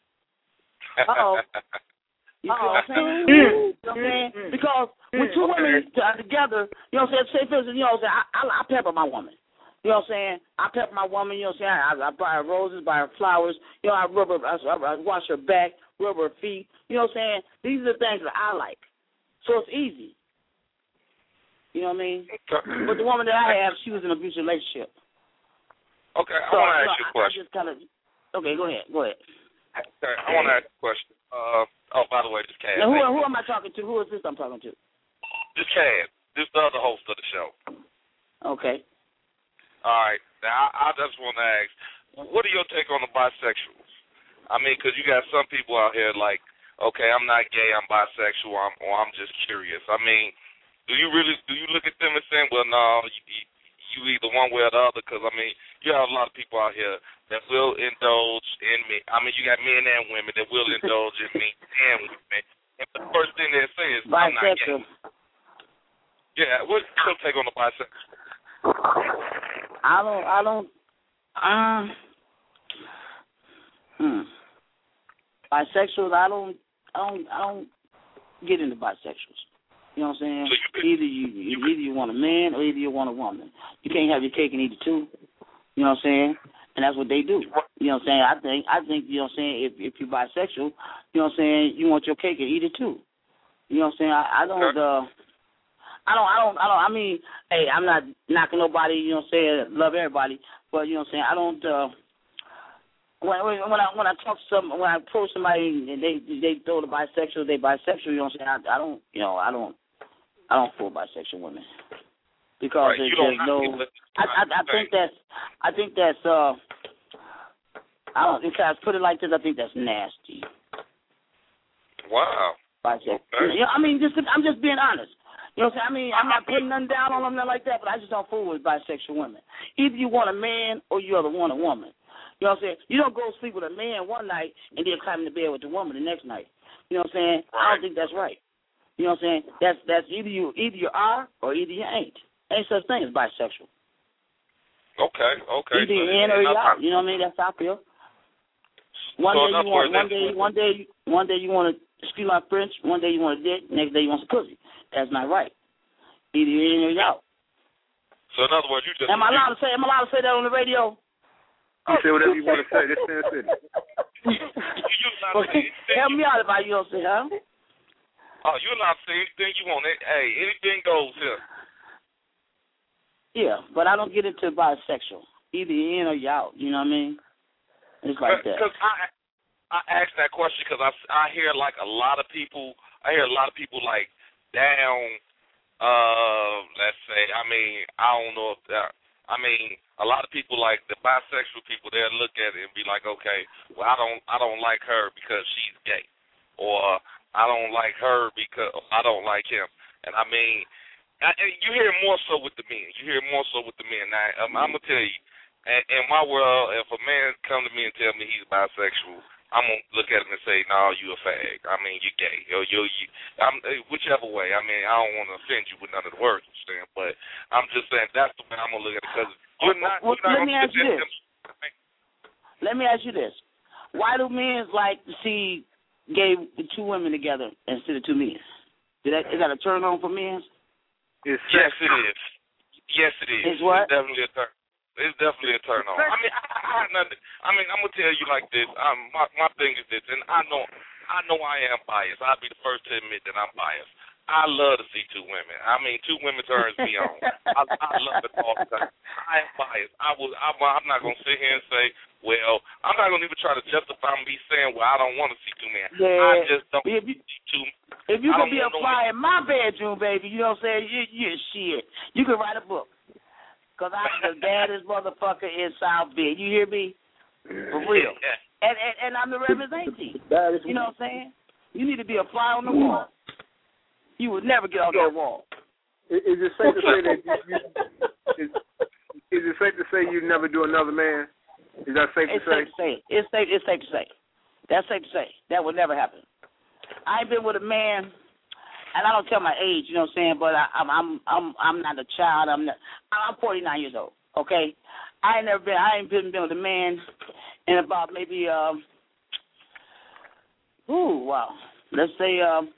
Uh-oh. You know what I'm saying? You know what I'm saying? Because when two women are together, you know what I'm saying? Say, for instance, you know what I'm saying? I pamper my woman. You know what I'm saying? I pep my woman, you know what I'm saying? I buy her roses, buy her flowers. You know, I wash her back, rub her feet. You know what I'm saying? These are the things that I like. So it's easy. You know what I mean? But the woman that I have, she was in an abusive relationship. Okay, I want to ask you a question. Okay, go ahead. Okay, I want to ask you a question. By the way, this Cad. Now, who am I talking to? Who is this I'm talking to? This Cad. This is the other host of the show. Okay. All right. Now, I just want to ask, what are your take on the bisexuals? I mean, because you got some people out here like, okay, I'm not gay, I'm bisexual, or I'm just curious. I mean, do you look at them and say, well, no, you either one way or the other? Because, I mean, you have a lot of people out here that will indulge in me. I mean, you got men and women that will indulge in me and women. And the first thing they say is, I'm not gay. Yeah, what's your take on the bisexual? Bisexuals, I don't get into bisexuals. You know what I'm saying? Either you want a man or either you want a woman. You can't have your cake and eat it too. You know what I'm saying? And that's what they do. You know what I'm saying? I think you know what I'm saying, if you're bisexual, you know what I'm saying, you want your cake and eat it too. You know what I'm saying? I mean, hey, I'm not knocking nobody, you know what I'm saying, love everybody, but you know what I'm saying, I don't when I talk to someone, when I approach somebody and they throw the bisexual, they bisexual, you know what I'm saying, I don't fool bisexual women. Because there's no I think that's I don't, if I put it like this, I think that's nasty. Wow. Bisexual. Okay. You know, I mean, I'm just being honest. You know what I'm saying? I mean, I'm not putting nothing down on them, nothing like that, but I just don't fool with bisexual women. Either you want a man or you want a woman. You know what I'm saying? You don't go sleep with a man one night and then climb into bed with the woman the next night. You know what I'm saying? Right. I don't think that's right. You know what I'm saying? That's either you are or either you ain't. Ain't such thing as bisexual. Okay. Either you're in or you're out. You know what I mean? That's how I feel. One day you want to excuse my French. One day you want a dick. Next day you want some pussy. That's not right. Either you're in or you're out. So in other words, you just. Am I allowed to say that on the radio? You say whatever you want to say. This is City. Help me out if you don't say, huh? Oh, you're allowed to say anything you want. Hey, anything goes here. Yeah, but I don't get into bisexual. Either you're in or you're out. You know what I mean? It's like that. Because I asked that question because I hear like a lot of people. I hear a lot of people like down. Let's say. I mean, I don't know if that. I mean, a lot of people like the bisexual people. They'll look at it and be like, okay, well, I don't like her because she's gay, or I don't like her because I don't like him. And I mean, you hear more so with the men. Now, I'm gonna tell you, in my world, if a man come to me and tell me he's bisexual, I'm going to look at him and say, no, you a fag. I mean, you're gay. Whichever way. I mean, I don't want to offend you with none of the words I'm saying, but I'm just saying that's the way I'm going to look at it because you're not let me ask you this. Let me ask you this. Why do men like to see two women together instead of two men? Is that a turn on for men? Yes, it is. Yes, it is. It's what? It's definitely a turn. It's definitely a turn on. I mean, I have nothing. I mean, I'm gonna tell you like this. My thing is this, and I know I am biased. I'll be the first to admit that I'm biased. I love to see two women. I mean, two women turns me on. I love it all the time. I am biased. I'm not gonna sit here and say, well, I'm not gonna even try to justify me saying, well, I don't want to see two men. Yeah. I just don't see two. If you could be a fly in my bedroom, baby, you know what I'm saying? You're shit. You could write a book. Because I'm the baddest motherfucker in South Bend. You hear me? For real. And I'm the representative. You know what I'm saying? You need to be a fly on the wall. You would never get off that wall. Is it safe to say that is it safe to say you never do another man? Is that safe to say? It's safe to say. That's safe to say. That would never happen. I ain't been with a man, and I don't tell my age, you know what I'm saying, but I'm not a child. I'm 49 years old, okay? I ain't been with a man in about maybe let's say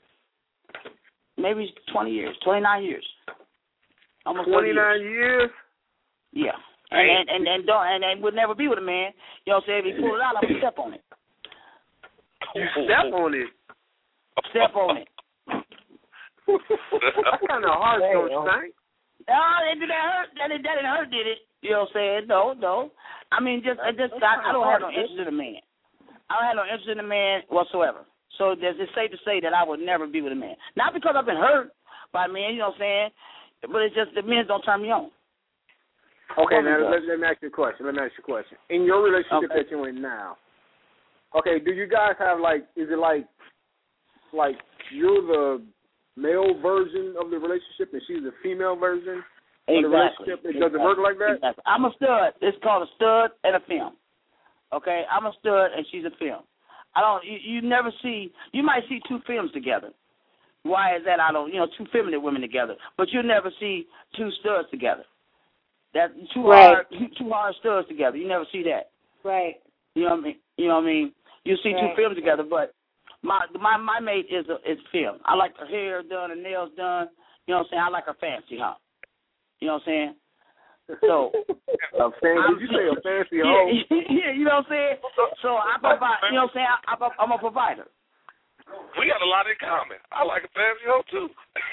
maybe 20 years, 29 years. Almost 29 years? Yeah. Hey, and would never be with a man. You know what I'm saying? If he pull it out, I'm gonna step on it. You step on it. Step on it. That's kind of hard, don't you think? No, did that hurt? That didn't hurt, did it? You know what I'm saying? No. I mean, I don't have no interest in a man. I don't have no interest in a man whatsoever. So it's safe to say that I would never be with a man. Not because I've been hurt by men, you know what I'm saying? But it's just the men don't turn me on. Okay, now let me ask you a question. In your relationship that you're in now, okay, do you guys have is it like you're the male version of the relationship and she's the female version of the relationship? Does it work like that? Exactly. I'm a stud. It's called a stud and a femme. Okay, I'm a stud and she's a femme. You never see. You might see two femmes together. Why is that? I don't. Two feminine women together, but you'll never see two studs together. That two hard studs together. You never see that. Right. You know what I mean. You see two femmes together, but my mate is femme. I like her hair done, her nails done. You know what I'm saying. I like her fancy, huh? You know what I'm saying. So, did you say a fancy hoe? Yeah, you know what I'm saying? So I provide, you know what I'm saying? I'm a provider. We got a lot in common. I like a fancy hoe too.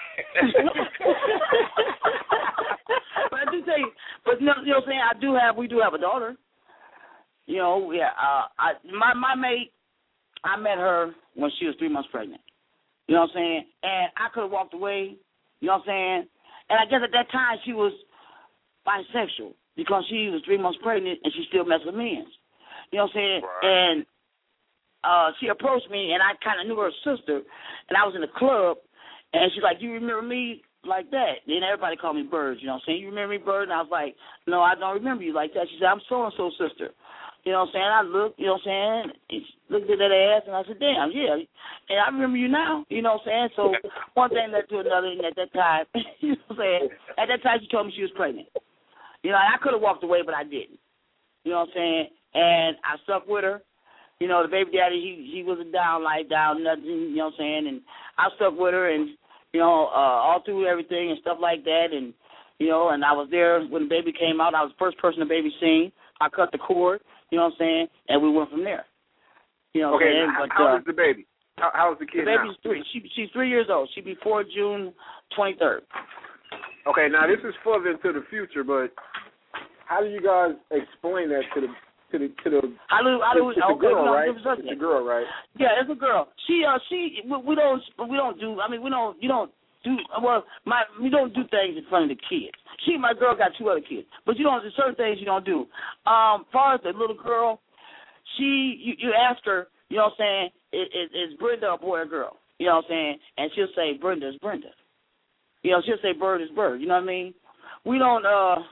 But I do tell you, you know what I'm saying? We do have a daughter. You know, my mate, I met her when she was 3 months pregnant. You know what I'm saying? And I could have walked away. You know what I'm saying? And I guess at that time she was bisexual because she was 3 months pregnant and she still messed with men. You know what I'm saying? Right. And she approached me and I kind of knew her sister, and I was in the club, and she's like, "You remember me like that?" Then everybody called me Bird. You know what I'm saying? "You remember me, Bird?" And I was like, "No, I don't remember you like that." She said, "I'm so-and-so sister." You know what I'm saying? I looked, you know what I'm saying, and looked at that ass, and I said, "Damn, yeah." And I remember you now, you know what I'm saying? So one thing led to another, and at that time, you know what I'm saying, at that time she told me she was pregnant. You know, and I could have walked away, but I didn't. You know what I'm saying? And I stuck with her. You know, the baby daddy, he wasn't down nothing, you know what I'm saying? And I stuck with her, and, you know, all through everything and stuff like that. And, you know, and I was there when the baby came out. I was the first person the baby seen. I cut the cord, you know what I'm saying? And we went from there. You know what I'm saying? But, how old is the baby? How is the kid now? The baby's 3. She's 3 years old. She'll be 4 June 23rd. Okay, now this is further into the future, but how do you guys explain that to the girl, right? It's a girl, right? Yeah, it's a girl. We don't do things in front of the kids. My girl got 2 other kids, but there's certain things you don't do. Far as the little girl, you ask her, you know what I'm saying, is Brenda a boy or girl? You know what I'm saying? And she'll say Brenda is Brenda. You know, she'll say Bird is Bird. You know what I mean? We don't.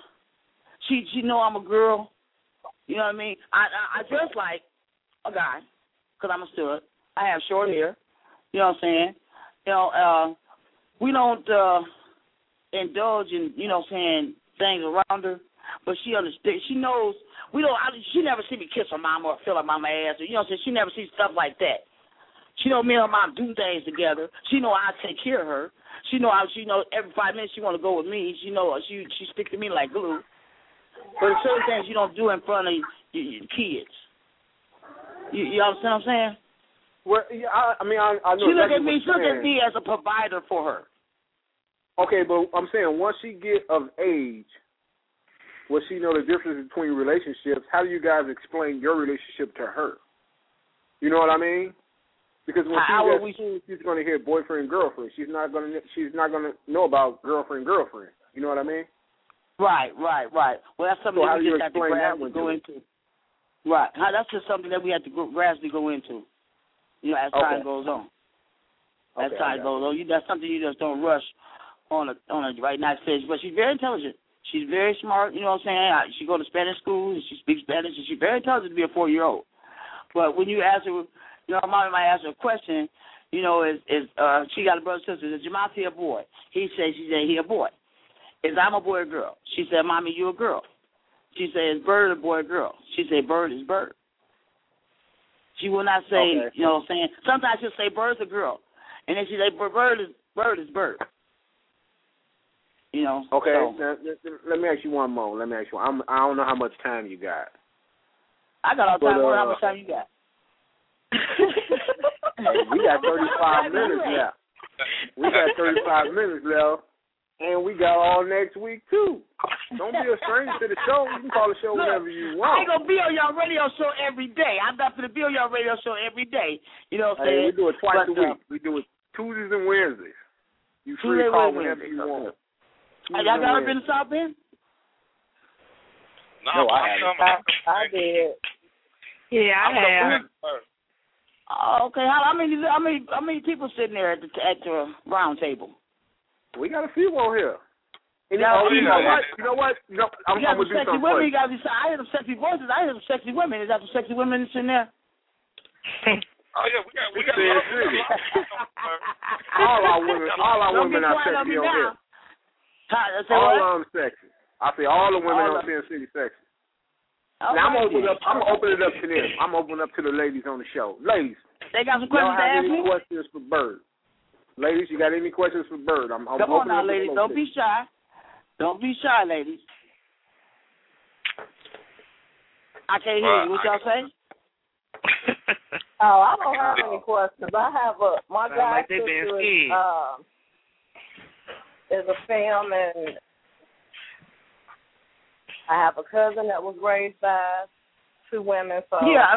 She know I'm a girl. You know what I mean? I dress like a guy because I'm a stud. I have short hair. You know what I'm saying? You know, we don't indulge in, you know what I'm saying, things around her, but she understands. She knows. She never see me kiss her mama or feel her mama ass. Or, you know what I'm saying? She never sees stuff like that. She know me and her mom do things together. She know I take care of her. She know every 5 minutes she want to go with me. She know she stick to me like glue. But there's certain things you don't do in front of your kids. You understand what I'm saying? Well, yeah, I know. She look at me as a provider for her. Okay, but I'm saying once she get of age, will she know the difference between relationships? How do you guys explain your relationship to her? You know what I mean? Because when she's going to hear boyfriend girlfriend, she's not going to know about girlfriend. You know what I mean? Right. Well, that's something that we just have to gradually go into. Right. That's just something that we have to gradually go into, you know, as time goes on. As time goes on, that's something you just don't rush on a right now stage. But she's very intelligent. She's very smart. You know what I'm saying? She go to Spanish school and she speaks Spanish, and she's very intelligent to be a 4-year-old. But when you ask her, you know, mommy might ask her a question. You know, she got a brother and sister? Is Jamonte a boy? She said he a boy. Is I'm a boy or girl? She said, Mommy, you a girl. She said, is Bird a boy or girl? She said, Bird is Bird. She will not say, you know what I'm saying? Sometimes she'll say Bird's a girl. And then she say, Bird is Bird. You know. Okay. So. Now, let me ask you one more. I don't know how much time you got. I got all the time. How much time you got? We got 35 minutes left. We got 35 minutes left, and we got all next week too. Don't be a stranger to the show. You can call the show whatever you want. I ain't gonna be on y'all radio show every day. I'm not gonna be on y'all radio show every day. You know what I'm saying? We do it twice a week. We do it Tuesdays and Wednesdays. You free to call whenever you want. Y'all got up in the South Bend? No, I did. Yeah, I have. Oh, okay. How many people sitting there at the round table? We got a few on here. You know what? I'm gonna do something for you. I hear some sexy voices. I hear some sexy women. Is that some sexy women sitting there? Oh yeah, we got all our women are sexy on here. All of them sexy. I say all the women on Sin City sexy. Oh, now I'm gonna open it up to them. I'm opening up to the ladies on the show. Ladies, they got some questions to ask me. Any questions for Bird? Ladies, you got any questions for Bird? I'm Come on now, ladies. Don't be shy. Don't be shy, ladies. I can't hear you. What y'all say? Oh, I don't have any questions. I have my guy sister is a fam, and I have a cousin that was raised by 2 women. So yeah,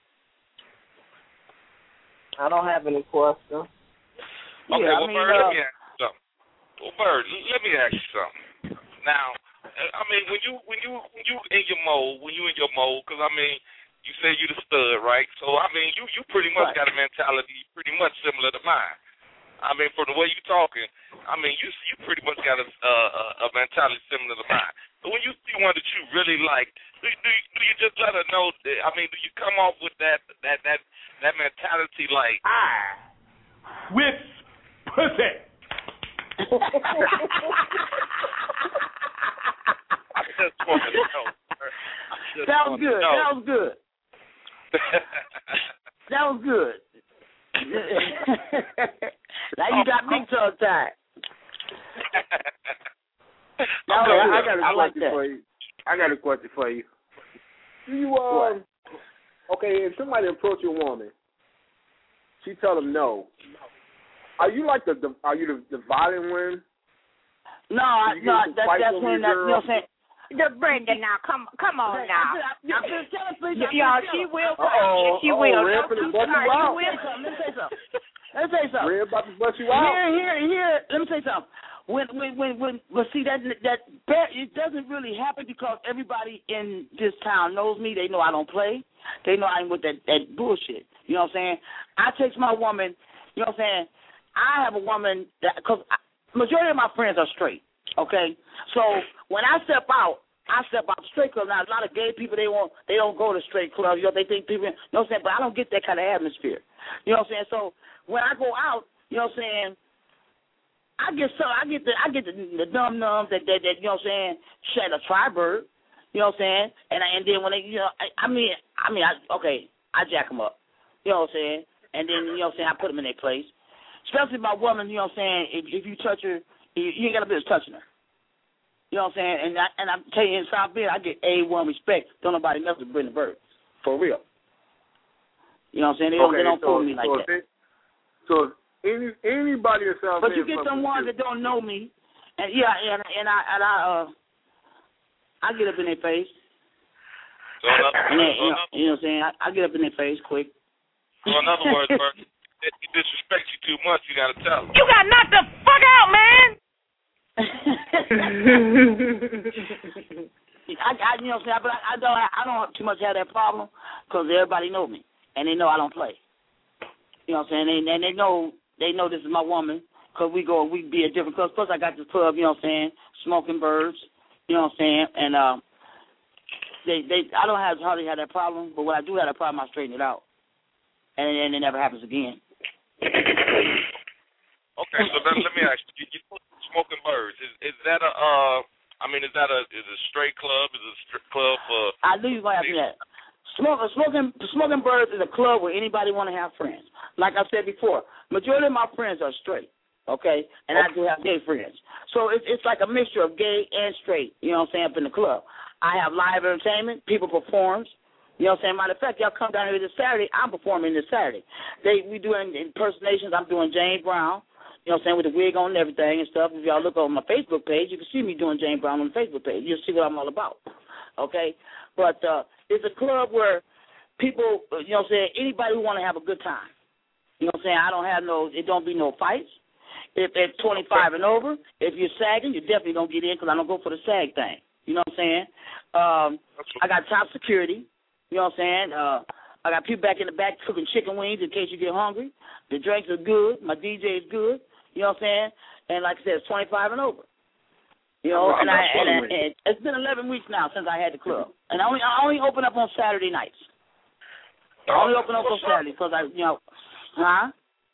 I don't have any questions. Okay, let me ask you something. Well, Bird, let me ask you something. Now, I mean, when you in your mode, because I mean, you say you the stud, right? So I mean, you pretty much got a mentality pretty much similar to mine. I mean, from the way you talking, I mean, you pretty much got a mentality similar to mine. So when you see one that you really like, do you just let her know? I mean, do you come off with that mentality like with pussy? I just want to know. That was good. That was good. Now you got me tongue-tied. I got a question for you. Do you okay? If somebody approach a woman, she tell them no. Are you like the violent one? No, that's when that, you know what I'm saying? The Brenda, now come on now. Y'all, she will come. She will. Let me say something. Red about to bust you out. Here. Let me say something. But see that it doesn't really happen because everybody in this town knows me. They know I don't play. They know I ain't with that bullshit. You know what I'm saying? I text my woman. You know what I'm saying? I have a woman that because majority of my friends are straight. Okay, so when I step out straight club. Now a lot of gay people they don't go to straight clubs. You know, they think people. You know what I'm saying? But I don't get that kind of atmosphere. You know what I'm saying? So when I go out, you know what I'm saying? I get the dumb numbs that you know what I'm saying, shed a tri-bird, you know what I'm saying, and then when they I jack them up, you know what I'm saying, and then you know what I'm saying, I put them in their place, especially my woman, you know what I'm saying, if you touch her, you ain't got a business touching her, you know what I'm saying, and I'm telling you in South Bend I get A1 respect, don't nobody else to bring the bird, for real, you know what I'm saying, they don't pull me like that. So anybody in South Bend, but you get some ones that don't know me, and I get up in their face. So you know what I'm saying? I get up in their face quick. So in other words, if you disrespect you too much, you got to tell them. You got knocked the fuck out, man. I you know what I'm saying? But I don't too much have that problem because everybody know me and they know I don't play. You know what I'm saying? And they know this is my woman because we be at different clubs. Plus I got this club, you know what I'm saying, Smoking Birds, you know what I'm saying, and I don't hardly have that problem, but when I do have that problem, I straighten it out, and it never happens again. Okay, so then let me ask you: Smoking Birds is that a is a straight club? Is it a strip club for? I knew you were gonna ask me that. Smoking Birds is a club where anybody want to have friends. Like I said before, majority of my friends are straight. Okay, and I do have gay friends. So it's like a mixture of gay and straight, you know what I'm saying, up in the club. I have live entertainment, people performs, you know what I'm saying. Matter of fact, y'all come down here this Saturday, I'm performing this Saturday. We doing impersonations, I'm doing James Brown, you know what I'm saying, with the wig on and everything and stuff. If y'all look on my Facebook page, you can see me doing James Brown on the Facebook page. You'll see what I'm all about, okay? But it's a club where people, you know what I'm saying, anybody who want to have a good time. You know what I'm saying, it don't be no fights. If they're 25 and over, if you're sagging, you definitely don't get in because I don't go for the sag thing. You know what I'm saying? I got top security. You know what I'm saying? I got people back in the back cooking chicken wings in case you get hungry. The drinks are good. My DJ is good. You know what I'm saying? And like I said, it's 25 and over. You know, and it's been 11 weeks now since I had the club. And I only open up on Saturday nights. I only open up on Saturday because huh?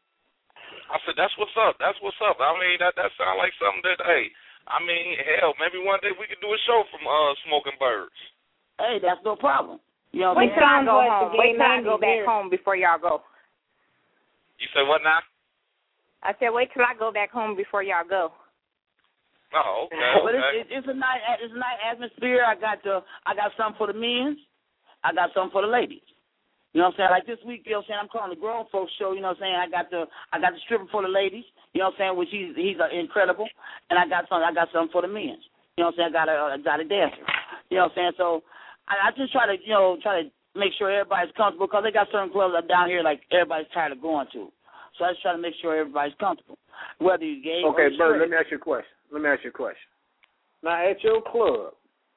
I said, that's what's up. That's what's up. I mean, that sounds like something that, hey, I mean, hell, maybe one day we could do a show from Smoking Birds. Hey, that's no problem. You know, wait till I go home. Wait till I go back home before y'all go. You say what now? I said, wait till I go back home before y'all go. Oh, okay. But it's a nice atmosphere. I got something for the men. I got something for the ladies. You know what I'm saying? Like this week, you know what I'm saying, I'm calling the grown folks show, you know what I'm saying? I got the stripper for the ladies, you know what I'm saying, which he's incredible. And I got something for the men. You know what I'm saying? I got a dancer. You know what I'm saying? So I just try to make sure everybody's comfortable because they got certain clubs down here like everybody's tired of going to. So I just try to make sure everybody's comfortable. Whether you're gay or straight. Okay, Bird, let me ask you a question. Now at your club,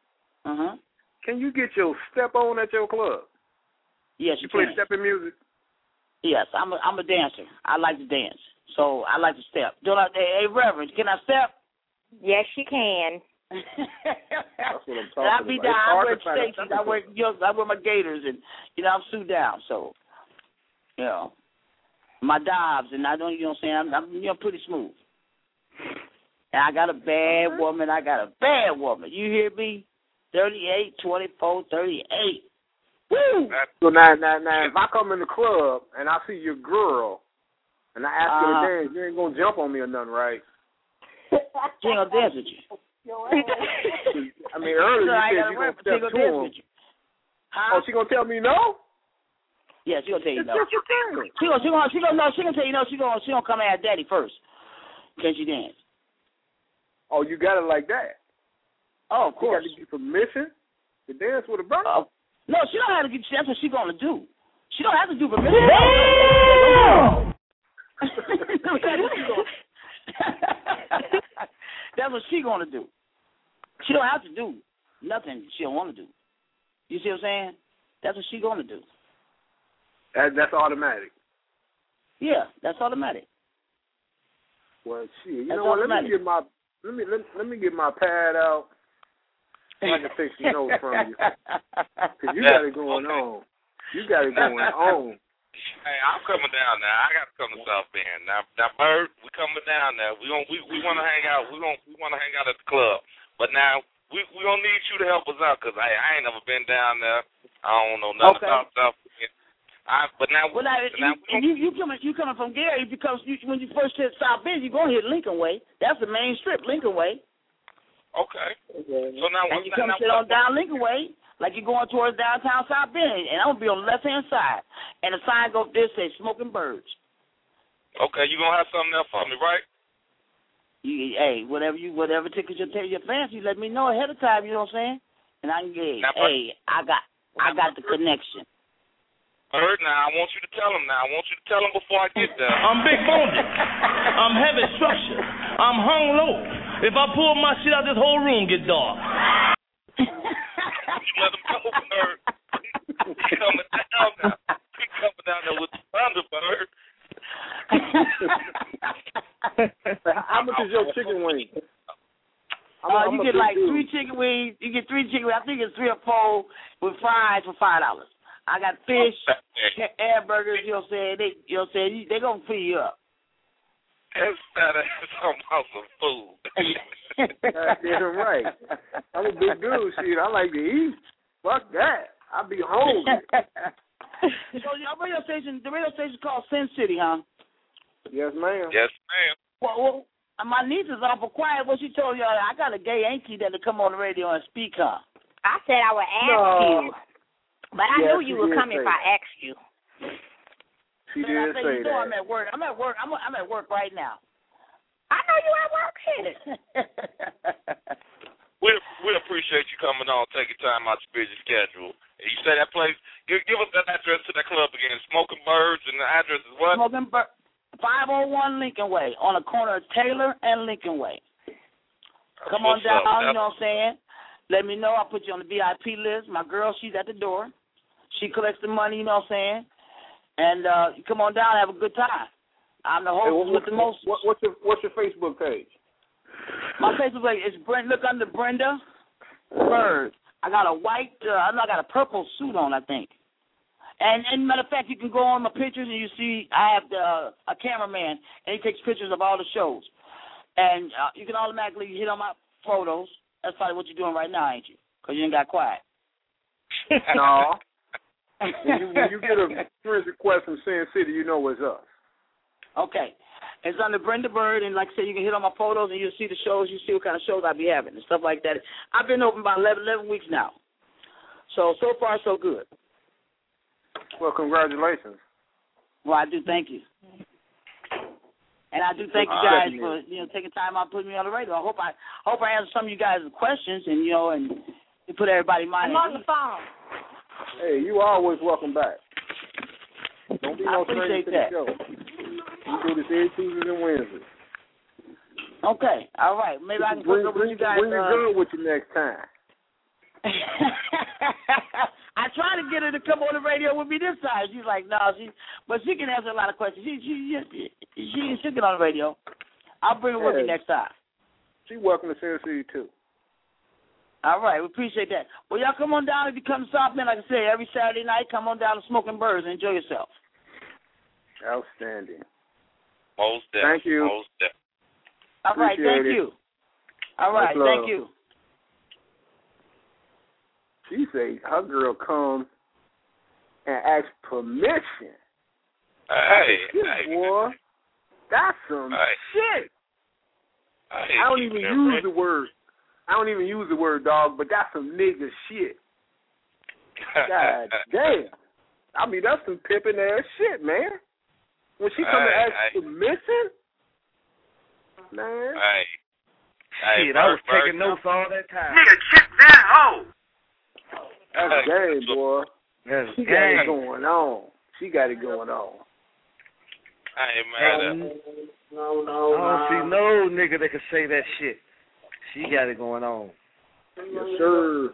can you get your step on at your club? Yes, you play stepping music? Yes, I'm a dancer. I like to dance, so I like to step. Hey, Reverend, can I step? Yes, you can. That's what I'm talking about. I be down. I wear Stacy's. I wear my gaiters, and I'm suited down. So, my dives, and I don't. You know what I'm saying? I'm pretty smooth. And I got a bad woman. You hear me? 38, 24, 38. Woo! So now, if I come in the club and I see your girl and I ask her to dance, you ain't gonna jump on me or nothing, right? She ain't gonna dance with you. I mean, earlier you said you gonna step to him. Oh, she gonna tell me no? Yeah, she gonna tell you no. What you saying? She gonna tell you no. She gonna come and ask Daddy first. Can she dance? Oh, you got it like that? Oh, of course. You got to get permission to dance with a brother? No, she don't have to get. That's what she's gonna do. She don't have to do permission. That's what she's gonna do. She don't have to do nothing she don't want to do. You see what I'm saying? That's what she's gonna do. That's automatic. Yeah, that's automatic. Well, shit. You know what? Let me get my pad out. I can take some notes from you. Because you got it going on. You got it going on. Hey, I'm coming down now. I got to come to South Bend. Now Bird, we coming down now. We want to hang out. We want to hang out at the club. But now we gonna need you to help us out because I ain't never been down there. I don't know nothing about South Bend. But now, you coming from Gary because when you first hit South Bend, you're gonna hit Lincoln Way. That's the main strip, Lincoln Way. Okay. So now, and you come sit on down Lincoln Way, like you're going towards downtown South Bend, and I'm gonna be on the left hand side, and the sign go up there say Smoking Birds. Okay, you gonna have something there for me, right? Hey, whatever tickets your fancy, let me know ahead of time. You know what I'm saying? And I can get. Hey, I got the connection. Bird, now I want you to tell him. Now I want you to tell him before I get there. I'm big boned. I'm heavy structure. I'm hung low. If I pull my shit out, this whole room get dark. Let him go, Bird. He's coming down now. He's coming down there with the thunder, Bird. How much is your chicken wing? You get like 3 chicken wings. You get 3 chicken wings. I think it's 3 or 4 with fries for $5. I got fish, air burgers. You know what I'm saying? They gonna feed you up. That's talking about some food. That's right. I'm a big dude. Shit, I like to eat. Fuck that. I be hungry. So the radio station called Sin City, huh? Yes, ma'am. Yes, ma'am. Well, my niece is awful quiet. What she told y'all, I got a gay auntie that'll come on the radio and speak, huh? I said I would ask you, but I knew you would come if I asked you. She did say that. I'm at work. I'm at work right now. I know you at work. We appreciate you coming on, taking time out your busy schedule. And you say that place. Give us that address to that club again. Smoking Birds, and the address is what? Smoking Birds. 501 Lincoln Way, on the corner of Taylor and Lincoln Way. Come on down, you know what I'm saying? Let me know. I'll put you on the VIP list. My girl, she's at the door. She collects the money, you know what I'm saying? And you come on down and have a good time. I'm the host with the most. What's your Facebook page? My Facebook page is look under Brenda Bird. I got a white, I got a purple suit on, I think. And matter of fact, you can go on my pictures and you see I have a cameraman, and he takes pictures of all the shows. And you can automatically hit on my photos. That's probably what you're doing right now, ain't you? Because you ain't got quiet. No. When you get a friend request from Sin City, you know it's us. Okay. It's under Brenda Bird, and like I said, you can hit on my photos and you'll see the shows. You see what kind of shows I be having and stuff like that. I've been open about 11 weeks now. So far, so good. Well, congratulations. Well, I do thank you. And I do thank you guys for taking time out putting me on the radio. I hope I answer some of you guys' questions and and you put everybody in mind. I'm on the phone. Hey, you always welcome back. Don't be no stranger to the show. You do this every Tuesdays and Wednesdays. Okay, all right. Maybe I can put up with you guys. Bring your girl with you next time. I tried to get her to come on the radio with me this time. She's like, no, but she can answer a lot of questions. She'll get on the radio. I'll bring her with me next time. She's welcome to Sin City too. All right, we appreciate that. Well, y'all come on down if you come to South Bend. Like I say, every Saturday night, come on down to Smoking Birds and enjoy yourself. Outstanding. Most definitely. Thank you. Most definitely. All right, thank you. All right, thank you. She say her girl come and ask permission. Hey, boy, that's some shit. I don't even use the word. I don't even use the word dog, but that's some nigga shit. God damn. I mean, that's some pimping ass shit, man. When she come and ask permission, man. Shit, I was taking notes all that time. Nigga, check that hoe. That's game, boy. She got it going on. She got it going on. I ain't mad at her. I don't see no nigga that can say that shit. She got it going on. Yes, sir.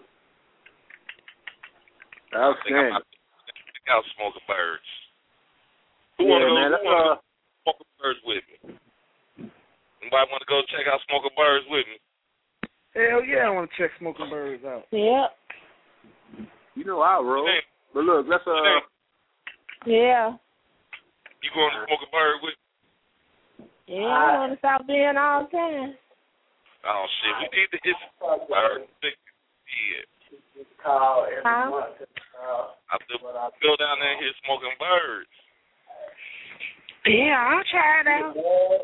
Outstanding. Check out Smoking Birds. Who want to go Smoking Birds with me? Anybody want to go check out Smoking Birds with me? Hell yeah, I want to check Smoking Birds out. Yeah. You know I'll roll. But look, let's Yeah. You going to Smoking Bird with me? Yeah, I want to South Bend all the time. Oh shit, we need to hit Bird. Yeah. I go down there and hit Smoking Birds. Yeah, I'll try it out.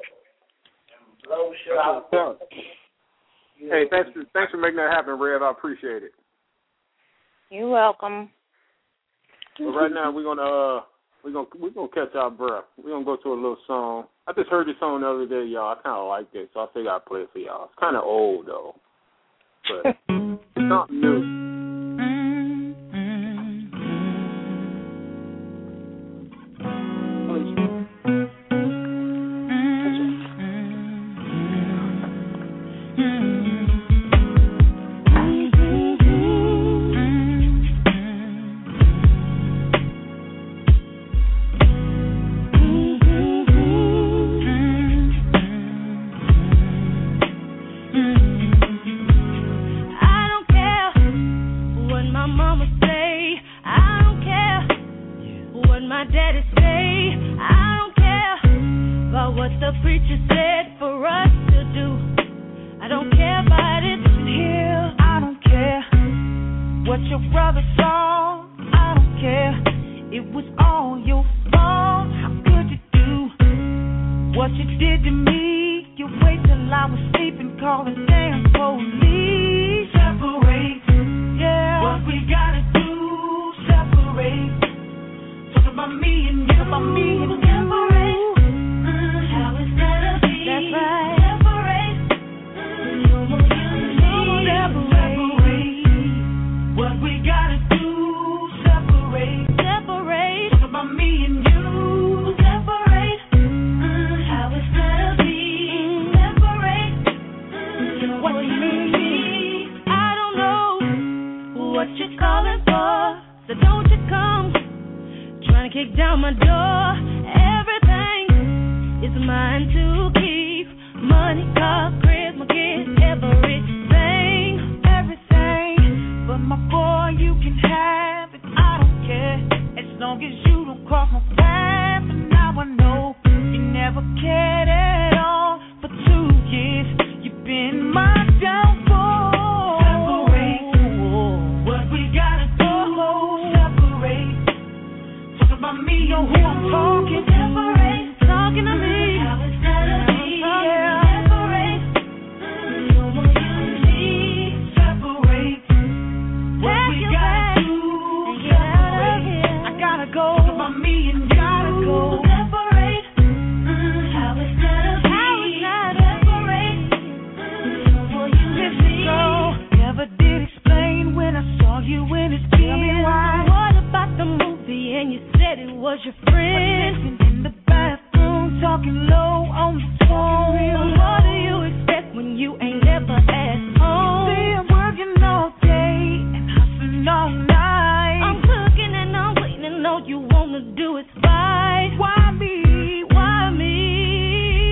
Hey, thanks for making that happen, Rev. I appreciate it. You're welcome. But right now we're gonna catch our breath. We're gonna go to a little song. I just heard this song the other day, y'all. I kinda like it, so I figured I'd play it for y'all. It's kinda old though. But something new. What you did to me. wait till I was sleeping, call the damn police. Separate, yeah. What we gotta do, separate. Talk about me and you, about me and you. Separate, how it's gonna be. That's right. Separate, no more you and me. Separate, what we gotta do, separate. Separate, talk about me and you. Separate, how it's gonna be. Separate, no more you and me. I don't know what you're calling for, so don't you come trying to kick down my door. Everything is mine to keep. Money, car, crib, my kids, everything, everything. But my boy, you can have it. I don't care as long as you don't cross my path. And now I know you never cared at all. For 2 years, you've been my downfall. Separate, what we gotta do. Separate, talk about me, you know who I'm talking. Separate, talking to me. How it's gonna be. Yeah. Separate, no more you and me. Separate, what we gotta do. Separate, I gotta go. Talk about me and you. Gotta go. Separate, how it's gonna be. How it's gonna separate, no more you and me. Never did explain when I saw you in his kid. Tell me why. What about the movie and you said it was your friend? In the bathroom, talking low on the phone. What do you expect when you ain't never at home? See, I'm working all day and hustling all night. I'm cooking and I'm waiting and all you wanna do is fight. Why me? Why me?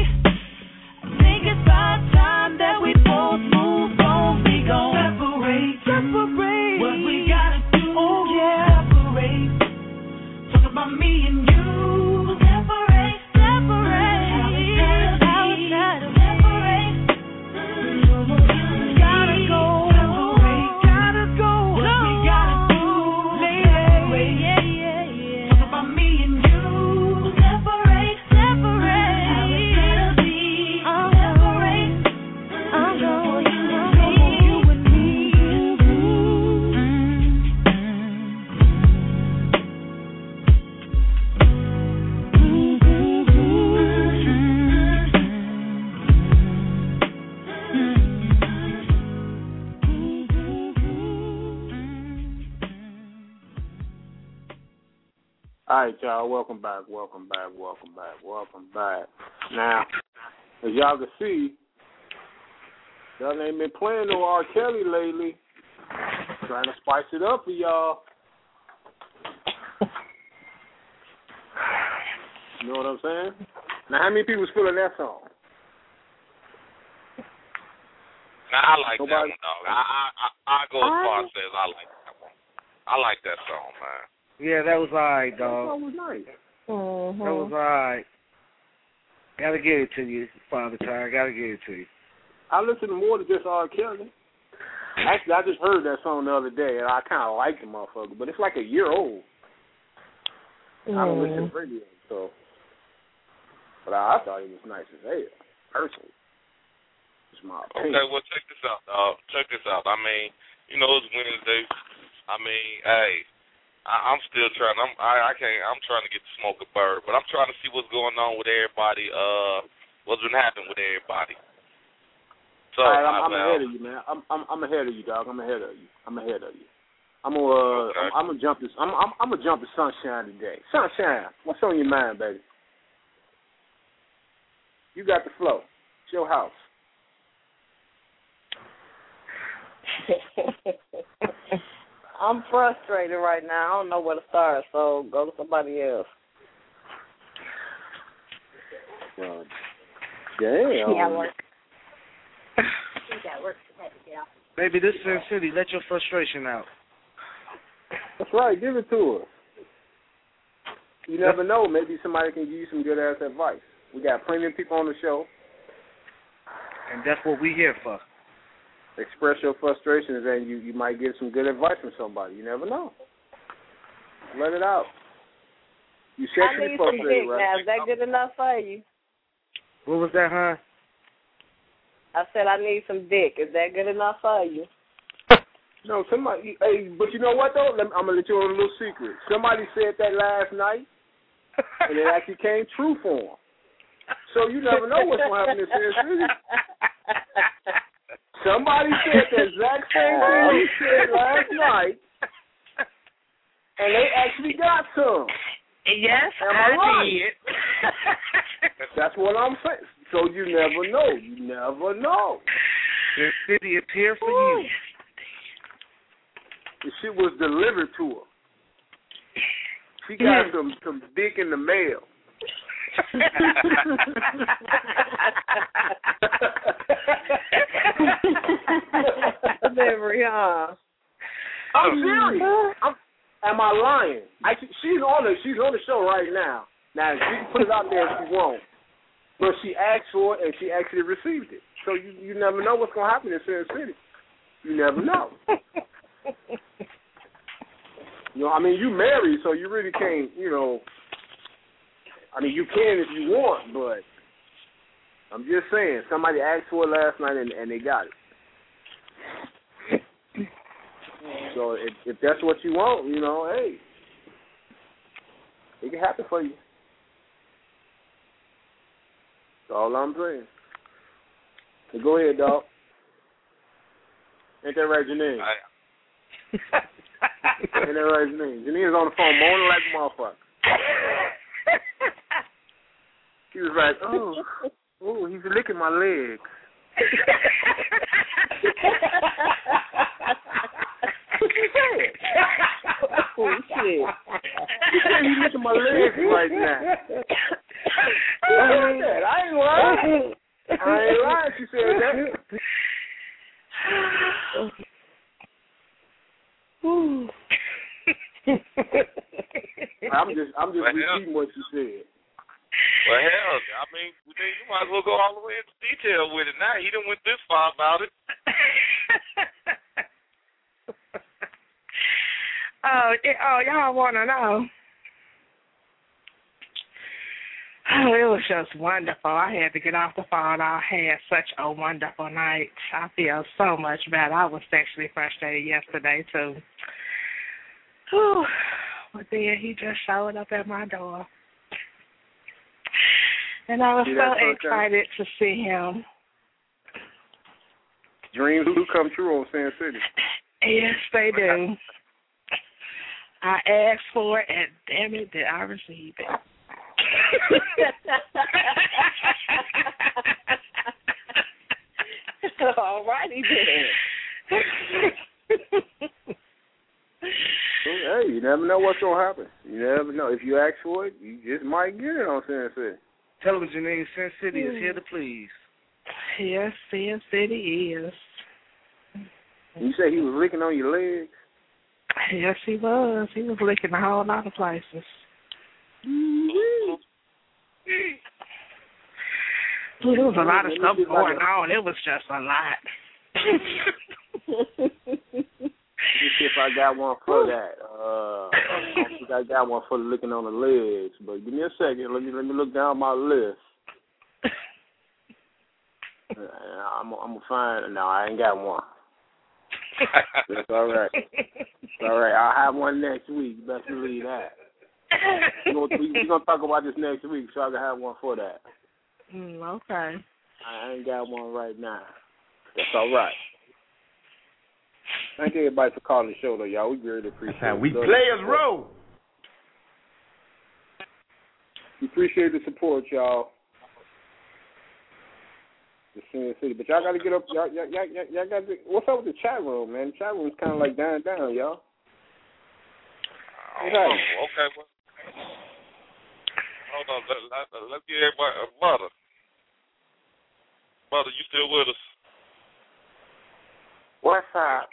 I think it's about time that we both move on. We gon' separate, separate. What we gotta do, oh yeah. Separate, talk about me and you. Separate, separate. How it's gotta separate. No more you and me. Gotta go, separate. Gotta go. What we gotta do, lady. Yeah, yeah, yeah. Talk about me and you. Separate, separate. How it's gonna be. Separate. I'm going, you and me. All right, y'all. Welcome back. Now, as y'all can see, y'all ain't been playing no R. Kelly lately. Trying to spice it up for y'all. You know what I'm saying? Now, how many people's feeling that song? Now, I like that one, dog. I go as far as says I like that one. I like that song, man. Yeah, that was alright, dog. That song was nice. That was alright. Gotta give it to you, Father Time. Gotta give it to you. I listen to more than just R. Kelly. Actually, I just heard that song the other day, and I kind of like the motherfucker, but it's like a year old. I don't listen to radio, so. But I thought it was nice as hell, personally. It's my opinion. Okay, well, check this out, dog. Check this out. I mean, you know, it's Wednesday. I mean, hey. I'm still trying. I'm trying to get to smoke a bird, but I'm trying to see what's going on with everybody. What's been happening with everybody. So all right, I'm ahead of you, man. I'm ahead of you, dog. I'm ahead of you. I'm gonna jump this. I'm gonna jump to Sunshine today. Sunshine, what's on your mind, baby? You got the flow. It's your house. I'm frustrated right now. I don't know where to start, so go to somebody else. Damn. Yeah, work. Baby, this is Sin City. Let your frustration out. That's right. Give it to us. You never know. Maybe somebody can give you some good-ass advice. We got plenty of people on the show. And that's what we here for. Express your frustrations, and you might get some good advice from somebody. You never know. Let it out. You sexually frustrated, right? Now, is that good enough for you? What was that, huh? I said I need some dick. Is that good enough for you? No, somebody. Hey, but you know what though? I'm gonna let you on a little secret. Somebody said that last night, and it actually came true for them. So you never know what's gonna happen in Sin City. Somebody said the exact same thing you said last night, and they actually got some. Yes, I did. That's what I'm saying. So you never know. You never know. Sin City is here for you. The shit was delivered to her. She got some dick in the mail. Delivery, huh? I'm serious. Am I lying? She's on the show right now. Now she can put it out there if she wants, but she asked for it and she actually received it. So you never know what's gonna happen in Sin City. You never know. You know, I mean, you married, so you really can't. You know, I mean, you can if you want, but I'm just saying, somebody asked for it last night and they got it. So if that's what you want, you know, hey, it can happen for you. That's all I'm saying. So go ahead, dog. Ain't that right, Janine? Ain't that right, Janine? Janine's on the phone moaning like a motherfucker. She was like, oh, he's licking my legs. Oh, shit. She said he's licking my legs right now. I ain't lying. She said that. I'm just repeating what you said. Well, hell, I mean, you might as well go all the way into detail with it now. He done went this far about it. Y'all want to know? Oh, it was just wonderful. I had to get off the phone. I had such a wonderful night. I feel so much better. I was sexually frustrated yesterday, too. Whew. But then he just showed up at my door. And I was so excited to see him. Dreams do come true on Sin City. Yes, they do. I asked for it, and damn it, did I receive it. All righty then. Hey, you never know what's going to happen. You never know. If you ask for it, you just might get it on Sin City. Tell them, Janine, Sin City is here to please. Yes, Sin City is. You say he was licking on your legs? Yes, he was. He was licking a whole lot of places. There was a lot of stuff going on. It was just a lot. Let me see if I got one for that. I think I got one for the licking on the legs. But give me a second. Let me look down my list. I'm gonna find. No, I ain't got one. That's all right. It's all right. I'll have one next week. You best believe that. We're gonna talk about this next week, so I can have one for that. Okay. I ain't got one right now. That's all right. Thank everybody for calling the show, though, y'all. We really appreciate it. We players roll. We appreciate the support, y'all. The Sin City, but y'all got to get up. Y'all got to. What's up with the chat room, man? The chat room's kind of like dying down, y'all. Okay. Well, hold on. Let's get everybody. Butter, you still with us? What's up?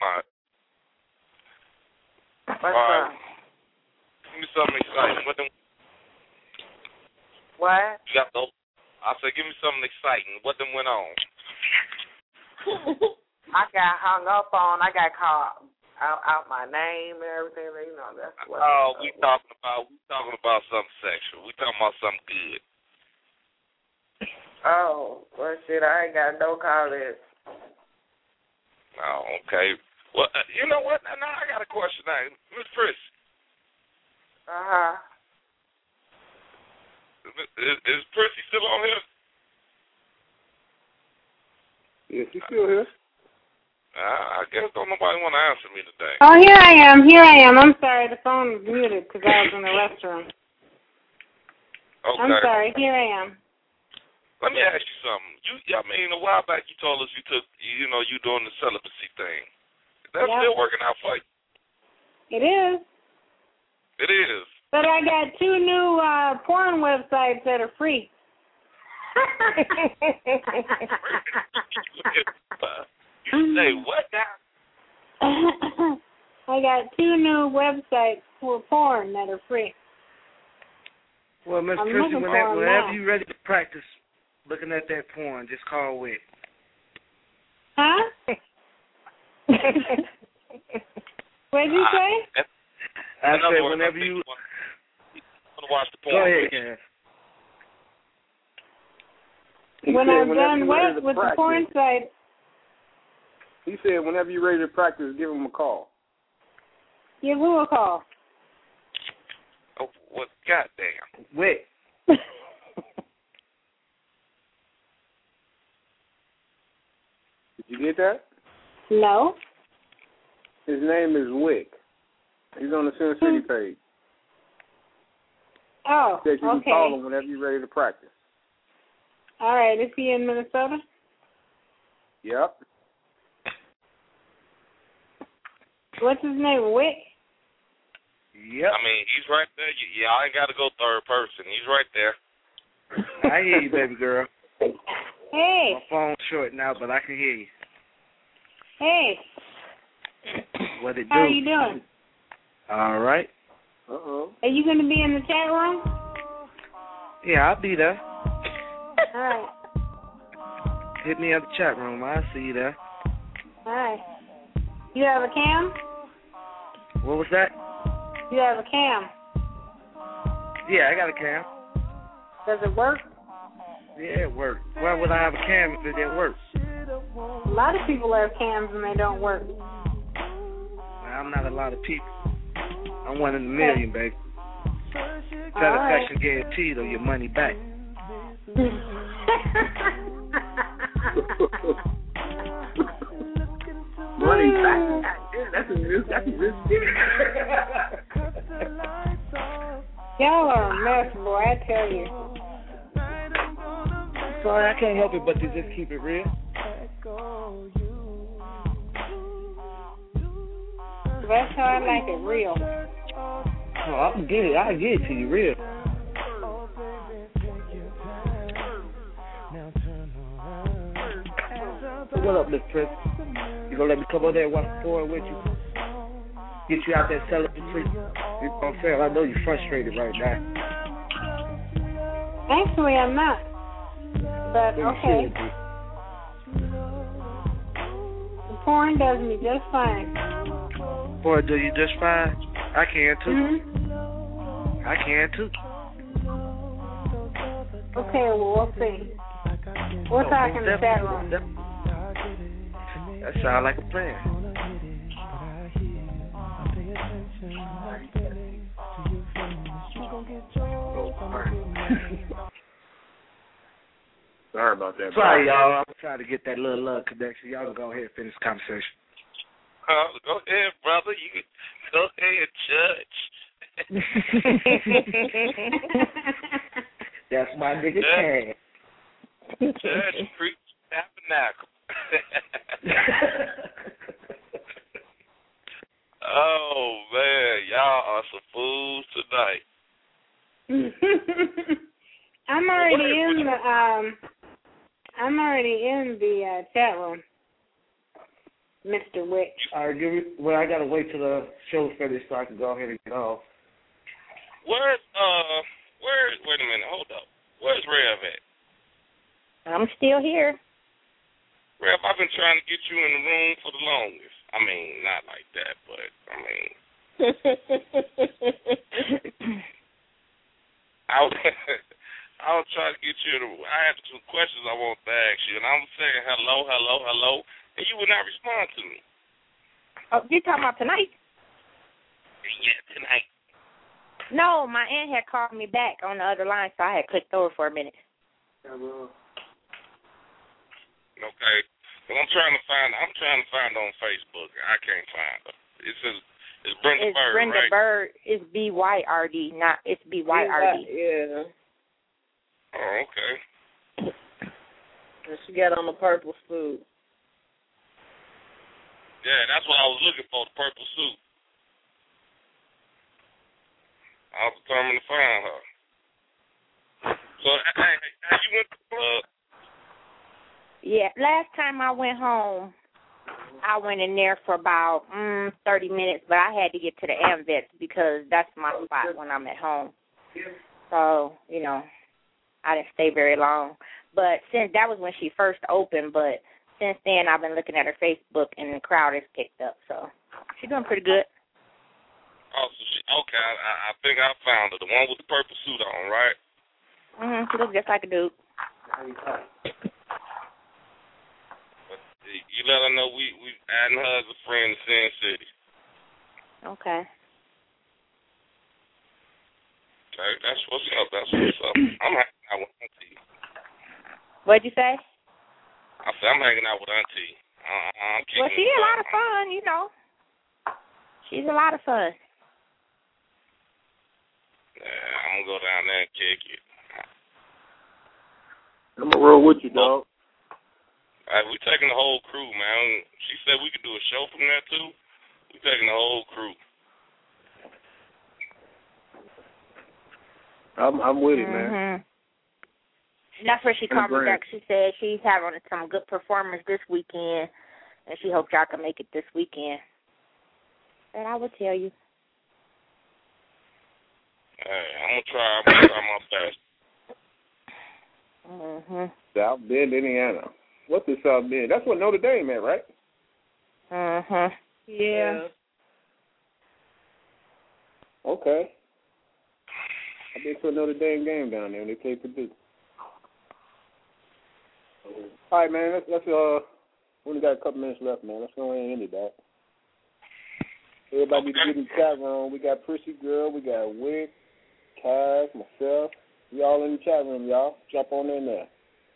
What's up? Give me something exciting. What? You got the. I said, give me something exciting. What then went on? I got hung up on. I got called out my name and everything. You know, that's what. Oh, we talking about something sexual. We talking about something good. Oh, well, shit, I ain't got no comments. Oh, okay. Well, you know what? Now I got a question now. Miss Chris. Uh-huh. Is Prissy still on here? Yes, she's still here. I guess don't nobody want to answer me today. Oh, here I am. I'm sorry, the phone was muted because I was in the restroom. Okay. I'm sorry, here I am. Let me ask you something. I mean, a while back you told us you doing the celibacy thing. Is that still working out for you? It is. It is. But I got 2 new porn websites that are free. You say what now? I got 2 new websites for porn that are free. Well, Miss Chrissy, whenever you're ready to practice looking at that porn, just call Wick. Huh? What'd you say? I said whenever you want to watch the porn. Go ahead, Cass. When I'm done with the porn site. He said whenever you're ready to practice, give him a call. Give who a call? Oh, what? Goddamn. Wick. Did you get that? No. His name is Wick. He's on the Sin City page. Oh, He said you can call him whenever you're ready to practice. All right. Is he in Minnesota? Yep. What's his name? Wick? Yep. I mean, he's right there. I ain't got to go third person. He's right there. I hear you, baby girl. Hey. My phone's short now, but I can hear you. Hey. What it do? How are you doing? All right. Uh-oh. Are you going to be in the chat room? Yeah, I'll be there. All right. Hit me up the chat room. I'll see you there. All right. You have a cam? What was that? You have a cam. Yeah, I got a cam. Does it work? Yeah, it works. Why would I have a cam if it didn't work? A lot of people have cams and they don't work. I'm not a lot of people. I'm 1 in a million, baby. Satisfaction guaranteed or your money back. Money back? That's a good shit. Y'all are a mess, boy, I tell you. Sorry, I can't help it but to just keep it real. That's how I like it, real. Oh, I can get it. I get it to you, real. What up, Miss Prince? You gonna let me come over there and watch the porn with you? Get you out there selling the free. You know what I'm saying? I know you're frustrated right now. Actually, I'm not. But, okay. The porn does me just fine. Porn do you just fine? I can, too. Mm-hmm. I can, too. Okay, well, we'll see. We'll talk in the chat room. That sounds like a plan. Sorry about that. Sorry, y'all. I'm trying to get that little love connection. Y'all can go ahead and finish the conversation. Go ahead, brother. You can go ahead, Judge. That's my nigga Chad. Judge Creek Tabernacle. Oh man, y'all are some fools tonight. I'm already in the chat room, Mr. Wick. All right, well, I gotta wait till the show's finished so I can go ahead and get off. Wait a minute, hold up. Where's Rev at? I'm still here. Rev, I've been trying to get you in the room for the longest. I mean, not like that, but I I'll try to get you to. I have some questions I want to ask you, and I'm saying hello, hello, hello, and you would not respond to me. Oh, you talking about tonight? Yeah, tonight. No, my aunt had called me back on the other line, so I had clicked over for a minute. Okay. Well, I'm trying to find her on Facebook. I can't find her. It's Brenda It's Bird, Brenda right? Bird. It's B-Y-R-D, not it's B-Y-R-D. Yeah. Oh, okay. And she got on the purple suit. Yeah, that's what I was looking for, the purple suit. I was determined to find her. So, hey, you went to the club? Yeah, last time I went home, I went in there for about 30 minutes, but I had to get to the AMVETS because that's my spot when I'm at home. So, you know, I didn't stay very long. But since that was when she first opened, but since then I've been looking at her Facebook and the crowd has picked up. So she's doing pretty good. Oh, so okay, I think I found her. The one with the purple suit on, right? She looks just like a dude. You let her know we adding her as a friend to Sin City. Okay. Okay, that's what's up. That's what's up. I'm hanging out with Auntie. What'd you say? I said I'm hanging out with Auntie. Well, she's a lot of fun, you know. She's a lot of fun. Yeah, I'm gonna go down there and kick it. I'm gonna roll with you, dog. We taking the whole crew, man. She said we could do a show from there too. We taking the whole crew. I'm with it, man. That's where she called me back. She said she's having some good performers this weekend, and she hoped y'all can make it this weekend. And I will tell you. Hey, I'm gonna try my best. South Bend, Indiana. What's the South Bend? That's what Notre Dame at, right? Yeah. Okay. I've been to a Notre Dame game down there, and they played Purdue. All right, man. Let's we only got a couple minutes left, man. Let's go ahead and end it, dog. Everybody need to get in the chat room. We got Prissy Girl, we got Wick, Kaz, myself. We all in the chat room, y'all. Jump on in there.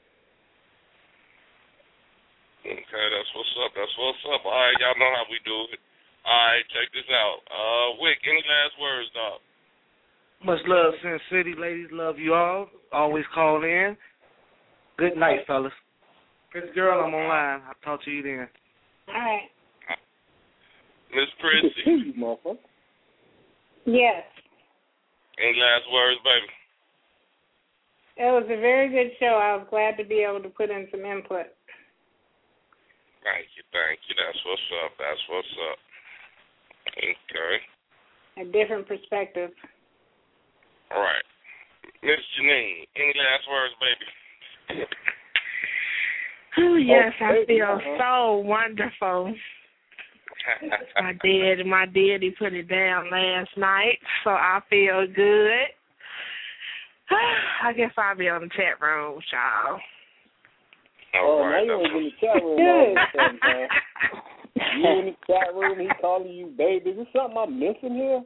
Okay, that's what's up. That's what's up. All right, y'all know how we do it. All right, check this out. Wick, any last words, dog? Much love, Sin City. Ladies, love you all. Always call in. Good night, fellas. Pretty girl, I'm online. I'll talk to you then. All right. Miss Prissy. Yes. Any last words, baby? It was a very good show. I was glad to be able to put in some input. Thank you. That's what's up. Okay. A different perspective. All right. Miss Janine, any last words, baby? Oh, yes, I feel so wonderful. My daddy put it down last night, so I feel good. I guess I'll be on the chat room with y'all. Now you was in the chat room all of a sudden, man. You in the chat room, he calling you baby. Is there something I'm missing here?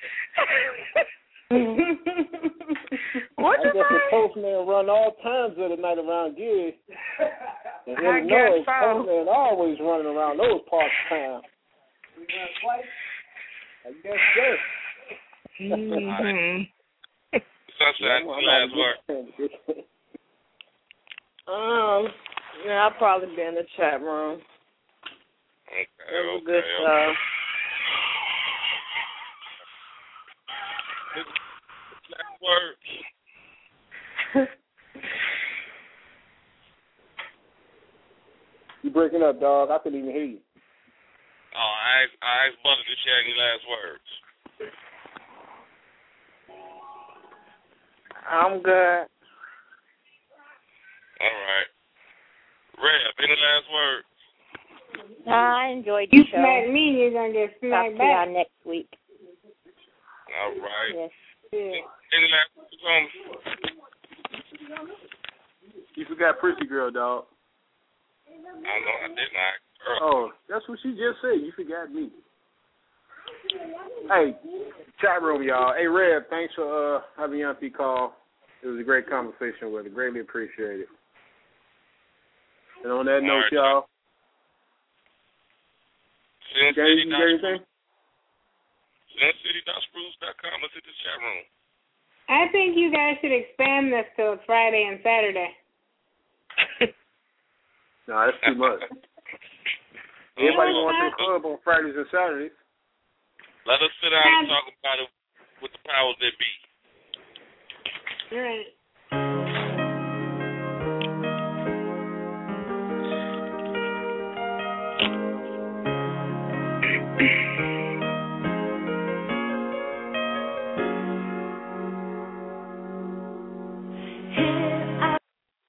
What I guess the postman run all times of the night around here. And I guess so. Postman always running around those parts of town. I guess so. Sunshine, last word. Yeah, I'll probably be in the chat room. Okay, It was a good show. Last word. You breaking up, dog. I couldn't even hear you. Oh, I asked Butter to share any last words. I'm good. All right. Rev, any last words? I enjoyed the You show. smack me, you're going to get smacked Talk to y'all back. next week. All right. Yes. Yeah. Any last words, forgot Prissy Girl, dog. I did not. Oh, that's what she just said. You forgot me. Hey, chat room, y'all. Hey, Rev, thanks for having Young P call. It was a great conversation with her. Greatly appreciated. And on that note, y'all. SinCity.Spruce.com. SinCity.Spruce.com. Let's hit the chat room. I think you guys should expand this to Friday and Saturday. No, that's too much. Everybody going to the club on Fridays and Saturdays. Let us sit down and talk about it with the powers that be. All right.